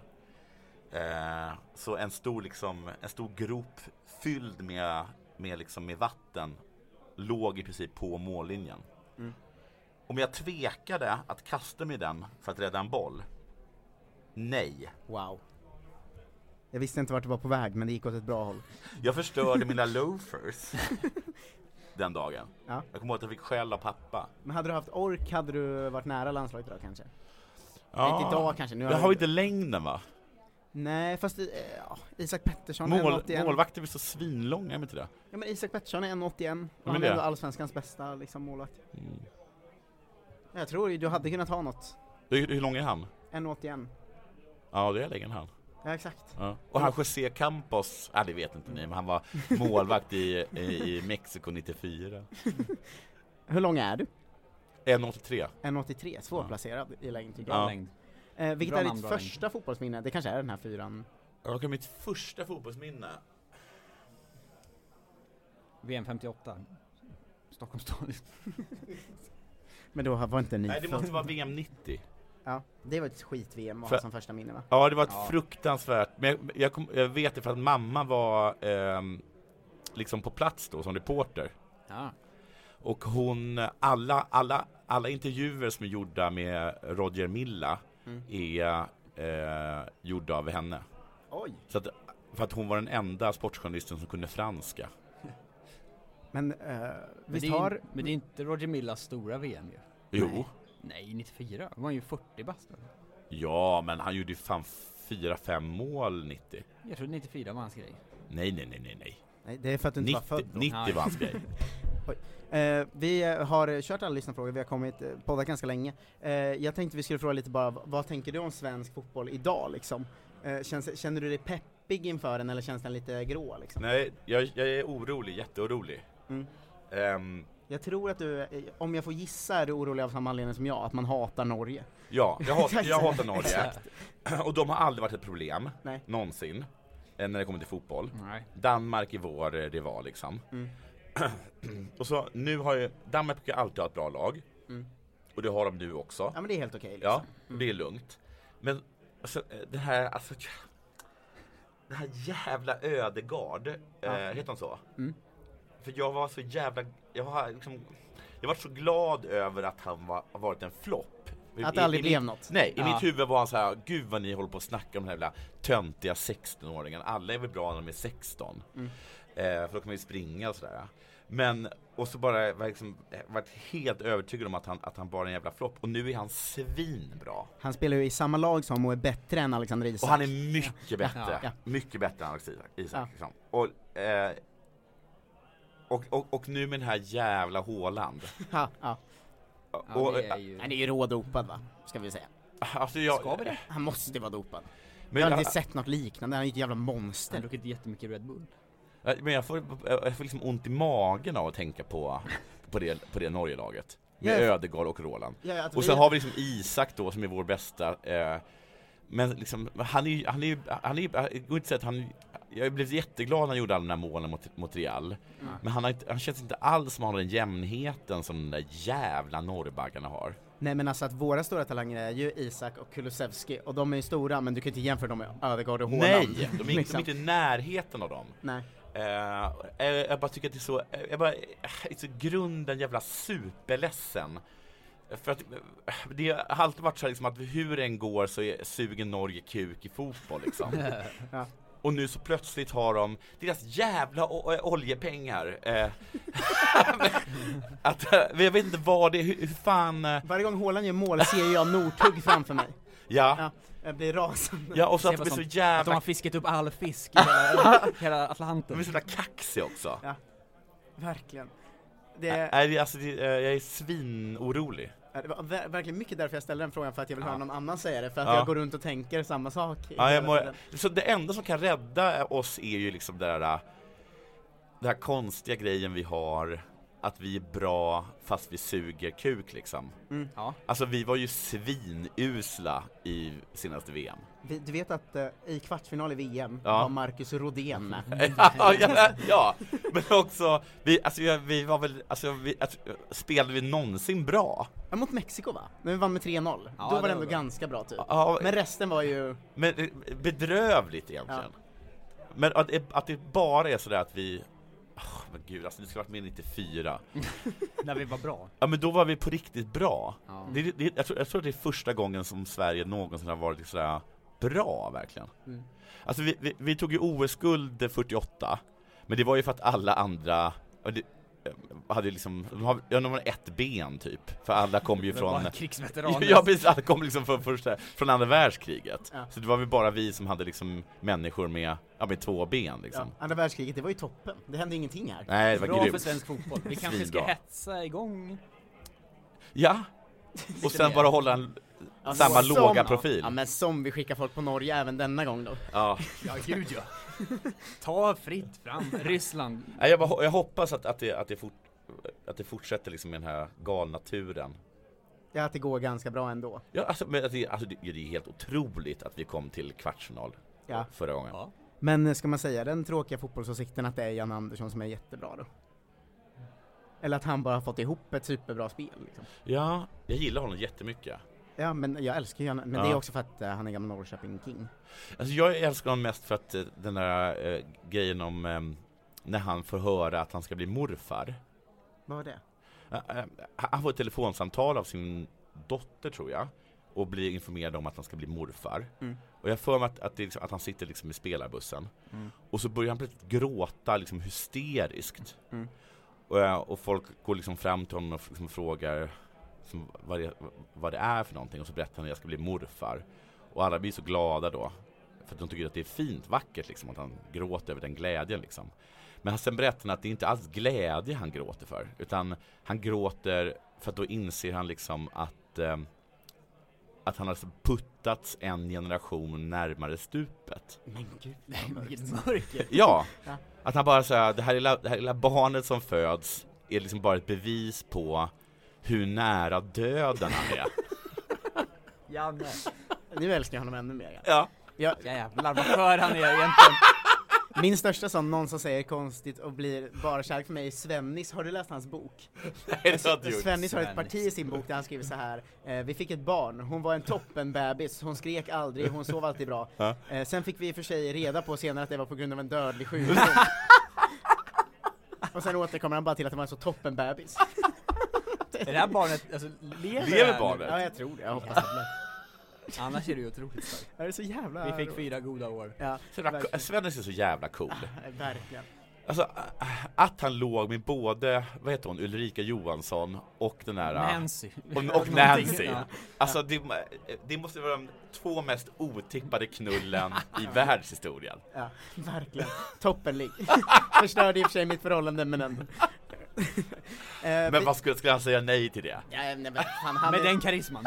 S5: Så en stor grop fylld med vatten låg i princip på mållinjen. Om jag tvekade att kasta mig den för att rädda en boll. Nej.
S4: Wow. Jag visste inte vart det var på väg, men det gick åt ett bra håll.
S5: Jag förstörde mina loafers den dagen.
S4: Ja.
S5: Jag kommer ihåg att jag fick skäll av pappa.
S4: Men hade du haft ork hade du varit nära landslaget idag kanske?
S5: Ja.
S4: Inte idag kanske. Nu
S5: har vi inte längden, va?
S4: Nej, fast Isak Pettersson
S5: målvakter är så svinlånga, är inte det?
S4: Ja, men Isak Pettersson är 1,81 och han är ändå allsvenskans bästa liksom, målvakt. Jag tror du hade kunnat ha något.
S5: Hur lång är han?
S4: 1,81.
S5: Ja, det är längre än han.
S4: Ja, exakt.
S5: Ja. Och han José Campos, det vet inte ni, men han var målvakt i Mexiko 94.
S4: Hur lång är du?
S5: 1,83.
S4: 1,83, svårplacerad i längd tycker
S5: jag.
S4: Vilket är ditt första fotbollsminne? Det kanske är den här 4:an.
S5: Ja, mitt första fotbollsminne.
S6: VM 58. Stockholmsstadion.
S4: Men då var inte ni.
S5: Nej, det måste vara VM 90.
S4: Ja, det var ett skit-VM som första minne, va?
S5: Ja, det var ett fruktansvärt. Men jag vet det för att mamma var liksom på plats då som reporter.
S6: Ja.
S5: Och hon, alla intervjuer som är gjorda med Roger Milla är gjorda av henne.
S4: Oj.
S5: Så att, för att hon var den enda sportjournalisten som kunde franska.
S4: Men
S6: det är inte Roger Millas stora VM ju.
S5: Jo.
S6: Nej, 94. Han var ju 40 bast.
S5: Ja, men han gjorde ju fan 4-5 mål 90.
S6: Jag trodde 94 var hans grej.
S5: Nej.
S4: Nej, det är för att du inte var född då.
S5: 90 var hans grej.
S4: Vi har kört alla lyssnarfrågor, vi har poddat ganska länge. Jag tänkte vi skulle fråga lite bara, vad tänker du om svensk fotboll idag liksom? Känner du dig peppig inför den eller känns den lite grå liksom?
S5: Nej, jag är orolig, jätteorolig.
S4: Jag tror att du, om jag får gissa, är du orolig av samma anledning som jag, att man hatar Norge.
S5: Ja, jag hatar Norge. Och de har aldrig varit ett problem.
S4: Nej.
S5: Någonsin. När det kommer till fotboll.
S6: Nej.
S5: Danmark är vår rival liksom. Och så nu har ju Danmark brukar alltid ha ett bra lag. Och det har de nu också.
S4: Ja, men det är helt okej liksom.
S5: Ja, det är lugnt. Men alltså, det här jävla Ödegaard, heter han så? För jag var så jävla, jag var så glad över att han har varit en flopp.
S4: Att det aldrig blev något.
S5: Nej, i mitt huvud var han så här: gud vad ni håller på att snacka om den här jävla töntiga 16-åringen. Alla är väl bra när de är 16. För då kan man ju springa och sådär. Men, och så bara varit helt övertygad om att han bara är en jävla flopp. Och nu är han svinbra.
S4: Han spelar ju i samma lag som och är bättre än Alexander Isak.
S5: Och han är mycket bättre. Ja. Mycket bättre än Alexander Isak. Liksom. Och nu med den här jävla Haaland.
S4: Han är ju rådopad, va? Ska vi säga.
S5: Alltså
S6: Ska vi det?
S4: Han måste vara dopad.
S5: Men
S4: jag har aldrig sett något liknande. Han är ett jävla monster.
S6: Han druckit jättemycket Red Bull.
S5: Men jag får liksom ont i magen av att tänka på det Norge-laget. Med Ödegaard och Roland. Och sen har vi liksom Isak då som är vår bästa. Men liksom, han går inte att han. Jag blev jätteglad när han gjorde alla de här målen mot Real. Men han känns inte alls som han har den jämnheten som de där jävla norrbaggarna har.
S4: Nej, men alltså att våra stora talanger är ju Isak och Kulusevski. Och de är ju stora, men du kan inte jämföra dem med Ödegaard och Haaland.
S5: Nej, de är inte i närheten av dem.
S4: Nej.
S5: Jag bara tycker att det är så grunden jävla superledsen. För att det har alltid varit så här liksom att hur en går så suger Norge kuk i fotboll liksom.
S4: Ja.
S5: Och nu så plötsligt har de deras jävla oljepengar. Jag vet inte vad det är, hur fan.
S4: Varje gång Haaland gör mål ser jag Nordtugg framför mig.
S5: Ja.
S4: Jag blir rasande.
S5: Ja, och så att de är så jävla...
S6: Att de har fiskat upp all fisk i hela Atlanten.
S5: De är så jävla kaxiga också.
S4: Ja, verkligen.
S5: Jag är svinorolig.
S4: Det var verkligen mycket därför jag ställde den frågan, för att jag vill höra någon annan säga det. För att jag går runt och tänker samma sak.
S5: Så det enda som kan rädda oss är ju liksom den här konstiga grejen vi har. Att vi är bra fast vi suger kuk liksom.
S6: Ja.
S5: Alltså vi var ju svinusla i senaste VM.
S4: Du vet att i kvartsfinal i VM var Marcus Rodén med.
S5: Ja, men också vi var väl spelade vi någonsin bra?
S4: Ja, mot Mexiko, va? Men vi vann med 3-0.
S6: Ja,
S4: då var det ändå ganska bra typ. Men resten var ju
S5: bedrövligt egentligen. Men att det bara är sådär att vi men gud, alltså det skulle varit med 94.
S6: När vi var bra.
S5: Ja, men då var vi på riktigt bra.
S6: Ja.
S5: Jag tror det är första gången som Sverige någonsin har varit sådär bra, verkligen. Alltså vi tog ju OS-guld 48. Men det var ju för att alla andra hade liksom, de var ett ben typ. För alla kom ju från
S6: krigsveteraner.
S5: Ja, precis, alla kom liksom från andra världskriget. Så det var väl bara vi som hade liksom människor med 2 ben liksom.
S4: Andra världskriget, det var ju toppen. Det hände ingenting här.
S5: Nej, det var
S6: bra
S5: grymt.
S6: för svensk fotboll. Vi kanske ska hetsa igång.
S5: Ja. Och sen bara hålla samma låga profil.
S4: Ja, men som vi skickar folk på Norge även denna gång då.
S5: Ja.
S6: Ja, gud ja. Ta fritt fram Ryssland.
S5: Jag hoppas att det fortsätter liksom med den här galna turen.
S4: Ja, att det går ganska bra ändå.
S5: Ja, alltså det är helt otroligt att vi kom till kvartsfinal förra gången.
S4: Ja. Men ska man säga den tråkiga fotbollsåsikten att det är Jan Andersson som är jättebra då? Eller att han bara har fått ihop ett superbra spel liksom.
S5: Ja, jag gillar honom jättemycket.
S4: Ja, men jag älskar Jan. Men det är också för att han är gammal Norrköping King.
S5: Alltså jag älskar honom mest för att den där grejen om när han får höra att han ska bli morfar.
S4: Vad var det?
S5: Han får ett telefonsamtal av sin dotter, tror jag, och blir informerad om att han ska bli morfar. Och jag får mig att han sitter liksom i spelarbussen. Och så börjar han plötsligt gråta liksom hysteriskt. Och folk går liksom fram till honom och liksom frågar liksom vad det är för någonting. Och så berättar han att jag ska bli morfar. Och alla blir så glada då. För att de tycker att det är fint, vackert liksom, att han gråter över den glädjen liksom. Men sen berättar han att det inte alls glädje han gråter för. Utan han gråter för att då inser han liksom att han har puttats en generation närmare stupet.
S4: Men gud, det är mörker.
S5: Ja, att han bara säger det här lilla barnet som föds är liksom bara ett bevis på hur nära döden han är.
S4: Janne. Nu älskar jag honom ännu mer.
S5: Ja.
S6: Jävlar vad för han är egentligen.
S4: Min största sån, någon som säger konstigt och blir bara kärlek för mig är Svennis. Har du läst hans bok?
S5: Nej,
S4: Svennis har ett parti i sin bok där han skriver så här: vi fick ett barn, hon var en toppen bebis, hon skrek aldrig, hon sov alltid bra. Sen fick vi i och för sig reda på senare att det var på grund av en dödlig sjukdom. Och sen återkommer han bara till att det var en så toppen bebis.
S6: Är det här barnet, alltså,
S5: lever barnet?
S4: Ja, jag tror det, jag hoppas det.
S6: Annars är det ju otroligt starkt.
S4: Det är så jävla...
S6: Vi fick 4 goda år.
S4: Ja,
S5: Svennis är så jävla cool.
S4: Verkligen.
S5: Alltså, att han låg med både, vad heter hon, Ulrika Johansson och den här...
S6: Nancy.
S5: Och Nancy. Ja. Alltså, det måste vara de 2 mest otippade knullen i världshistorien.
S4: Ja, verkligen. Toppenlig. Förstörde i och för sig mitt förhållande, men ändå.
S5: Men vad skulle han säga nej till det?
S4: Ja, nej, men han
S6: med den karisman.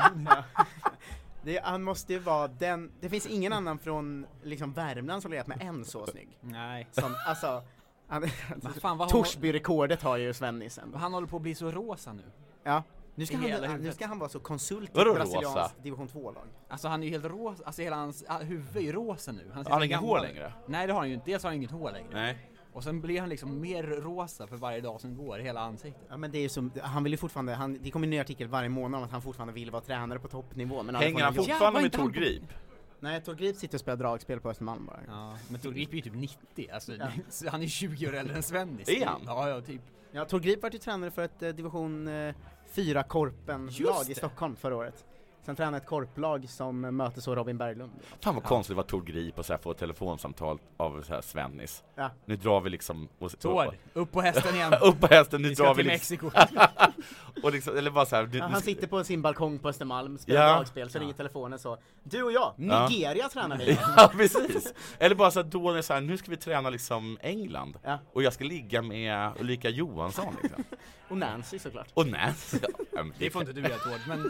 S4: Han måste ju vara den. Det finns ingen annan från liksom Värmland som legat med en så snygg.
S6: Nej.
S4: Som, alltså Torsby-rekordet har ju Svennisen.
S6: Han håller på att bli så rosa nu.
S4: Ja. Nu ska han vara så konsult i brasiliansk division 2-lag.
S6: Alltså han är ju helt rosa, alltså hela hans huvud är ju rosa nu.
S5: Han har ingen hår längre?
S6: Nej, det har han ju inte. Dels har han inget hår längre.
S5: Nej.
S6: Och sen blir han liksom mer rosa för varje dag som går, hela ansiktet.
S4: Ja, men det är som, han vill ju fortfarande, det kommer en ny artikel varje månad om att han fortfarande vill vara tränare på toppnivå. Men
S5: hänger han fortfarande med Tor Grip?
S4: Nej, Tor Grip sitter och spelar dragspel på Östermalm bara.
S6: Ja, men Tor Grip är ju typ 90, alltså han är 20 år äldre än Svennis.
S5: Är han?
S6: Ja, typ.
S4: Ja, Tor Grip var ju tränare för ett division 4 korpen-lag i Stockholm förra året. Sen tränade ett korplag som mötte så Robin Berglund.
S5: Fan vad konstigt var Tor Grip och så här få ett telefonsamtal av så här Svennis.
S4: Ja.
S5: Nu drar vi liksom...
S6: Tor, upp på hästen igen.
S5: Upp på hästen, nu drar vi
S6: till
S5: liksom...
S6: Mexiko.
S5: Och liksom, eller bara så här,
S4: han sitter på sin balkong på Östermalm, spelar dragspel, så ringer telefonen så: du och jag, Nigeria tränar vi.
S5: Ja, precis. Eller bara så här, då är det så här, nu ska vi träna liksom England.
S4: Ja.
S5: Och jag ska ligga med Ulrika Johansson liksom.
S4: Och Nancy såklart.
S5: Och Nancy.
S6: Det får inte du göra, Tord, men...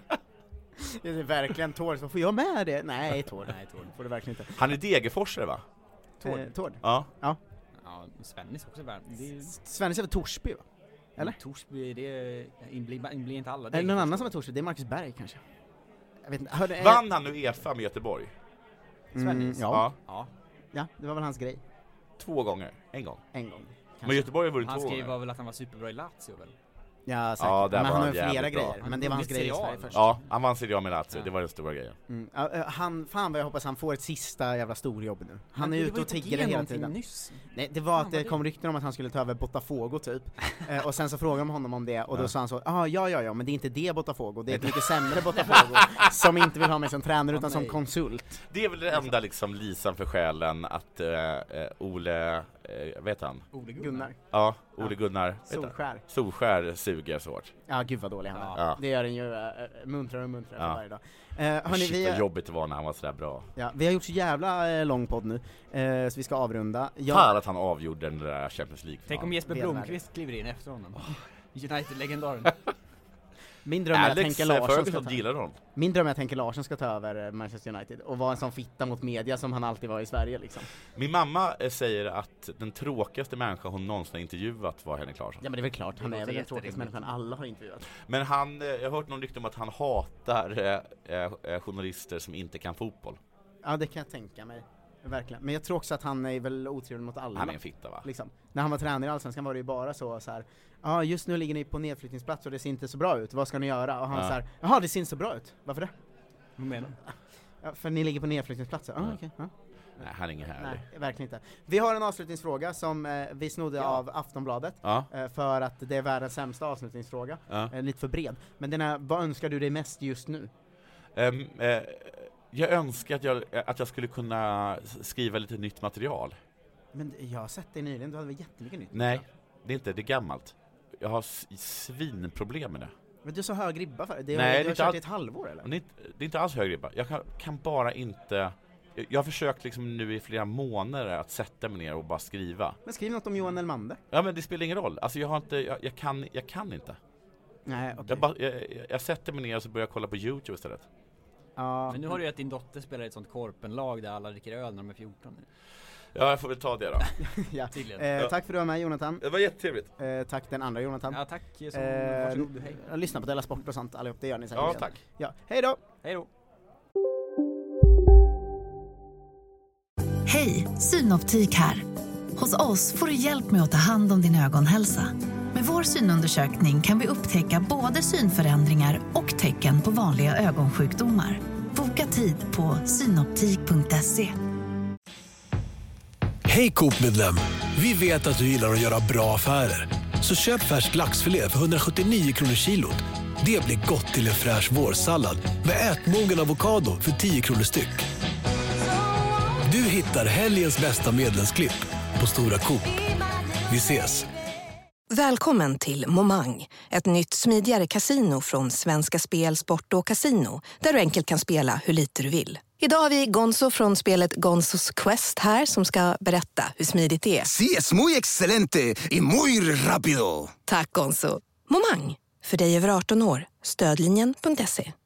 S4: Det är verkligen Tord, så får jag med det? Nej, Tord får du verkligen inte.
S5: Han är Degerforsare, va?
S4: Tord?
S5: Ja.
S6: Ja, Svennis också väl.
S4: Svennis är väl Torsby, va? Eller?
S6: Torsby, det blir inte alla.
S4: Eller någon annan som är Torsby, det är Marcus Berg kanske. Jag vet inte.
S5: Vann han nu UEFA med Göteborg?
S6: Svennis?
S4: Ja, det var väl hans grej.
S5: 2 gånger, en gång.
S4: Kanske.
S5: Men Göteborg har vunnit 2 gånger.
S6: Han skrev var väl att han var superbra i Lazio väl?
S4: Ja, säkert. Men han har ju flera grejer. Men det var hans grej i Sverige först.
S5: Ja, han vann Serie A med Lazio, det var den stora grejen.
S4: Fan vad jag hoppas han får ett sista jävla storjobb nu. Han är ute och tigger hela tiden.
S6: Nyss.
S4: Nej, det var att det kom rykten om att han skulle ta över Botafogo typ. Och sen så frågade de honom om det, och då sa han så: ja, men det är inte det Botafogo, det är ett mycket sämre Botafogo som inte vill ha mig som tränare utan som konsult.
S5: Det är väl det enda liksom lisan för själen att Ole, vet han?
S4: Ole Gunnar.
S5: Ja, Ole Gunnar.
S4: Solskär
S5: suger så hårt.
S4: Ja, gud vad dålig han är.
S5: Ja.
S4: Det gör den ju muntrare och muntrare för varje dag.
S5: Hörni, vad jobbigt det var när han var sådär bra.
S4: Ja, vi har gjort så jävla lång podd nu, så vi ska avrunda.
S5: För att han avgjorde den där Champions League.
S6: Tänk om Jesper Blomqvist kliver in efter honom. United-legendaren.
S4: Min dröm är att Henke Larsson ska ta över Manchester United och vara en sån fitta mot media som han alltid var i Sverige liksom.
S5: Min mamma säger att den tråkigaste människa hon någonsin intervjuat var Henrik Larsson.
S4: Ja, men det är väl klart, han är väl den tråkigaste människan alla har intervjuat.
S5: Men jag har hört någon rykte om att han hatar journalister som inte kan fotboll.
S4: Ja, det kan jag tänka mig. Verkligen. Men jag tror också att han är väl otrevlig mot alla.
S5: Han är en fitta, va?
S4: Liksom. När han var tränare i Allsvenskan var det ju bara så här: ja, just nu ligger ni på nedflyttningsplats och det ser inte så bra ut. Vad ska ni göra? Och han så här: jaha, det ser inte så bra ut. Varför det?
S6: Vad menar du?
S4: Ja, för ni ligger på nedflyttningsplatser. Okay.
S5: Nej, han är ingen härlig.
S4: Nej, verkligen inte. Vi har en avslutningsfråga som vi snodde av Aftonbladet för att det är världens sämsta avslutningsfråga. Lite för bred. Men den är: vad önskar du dig mest just nu?
S5: Jag önskar att jag skulle kunna skriva lite nytt material.
S4: Men jag har sett dig nyligen, du hade väl jättemycket nytt?
S5: Nej, det är gammalt. Jag har svinproblem med det.
S4: Men du är så hög ribba för det.
S5: Nej,
S4: du har kört i ett halvår eller?
S5: Det är inte alls hög ribba. Jag kan bara inte... Jag har försökt liksom nu i flera månader att sätta mig ner och bara skriva.
S4: Men skriv något om Johan Elmander.
S5: Ja, men det spelar ingen roll. Alltså jag kan inte.
S4: Nej, okej.
S5: Jag sätter mig ner och så börjar jag kolla på YouTube istället.
S6: Men nu har du ju att din dotter spelar i ett sånt korpenlag där alla dricker öl när de är 14 nu.
S5: Ja, jag får väl ta det då.
S4: Ja. Tack för att du var med, Jonathan.
S5: Det var jättetrevligt.
S4: Tack den andra Jonathan.
S6: Ja, tack. Varsågod, hej.
S4: Lyssna på Della Sport och sånt allihop, det gör ni säkert.
S5: Ja, tack.
S4: Ja, hej då.
S6: Hej då.
S1: Hej, Synoptik här. Hos oss får du hjälp med att ta hand om din ögonhälsa. Med vår synundersökning kan vi upptäcka både synförändringar och tecken på vanliga ögonsjukdomar. Boka tid på synoptik.se.
S12: Hej Coop-medlem! Vi vet att du gillar att göra bra affärer. Så köp färsk laxfilé för 179 kronor kilot. Det blir gott till en fräsch vårsallad med ätmogen avokado för 10 kronor styck. Du hittar helgens bästa medlemsklipp på Stora Coop. Vi ses!
S13: Välkommen till Momang, ett nytt smidigare casino från Svenska Spel, Sport och Casino, där du enkelt kan spela hur lite du vill. Idag har vi Gonzo från spelet Gonzos Quest här som ska berätta hur smidigt det är.
S14: Sí, es muy excelente y muy rápido.
S13: Tack Gonzo. Momang, för dig över 18 år. Stödlinjen.se.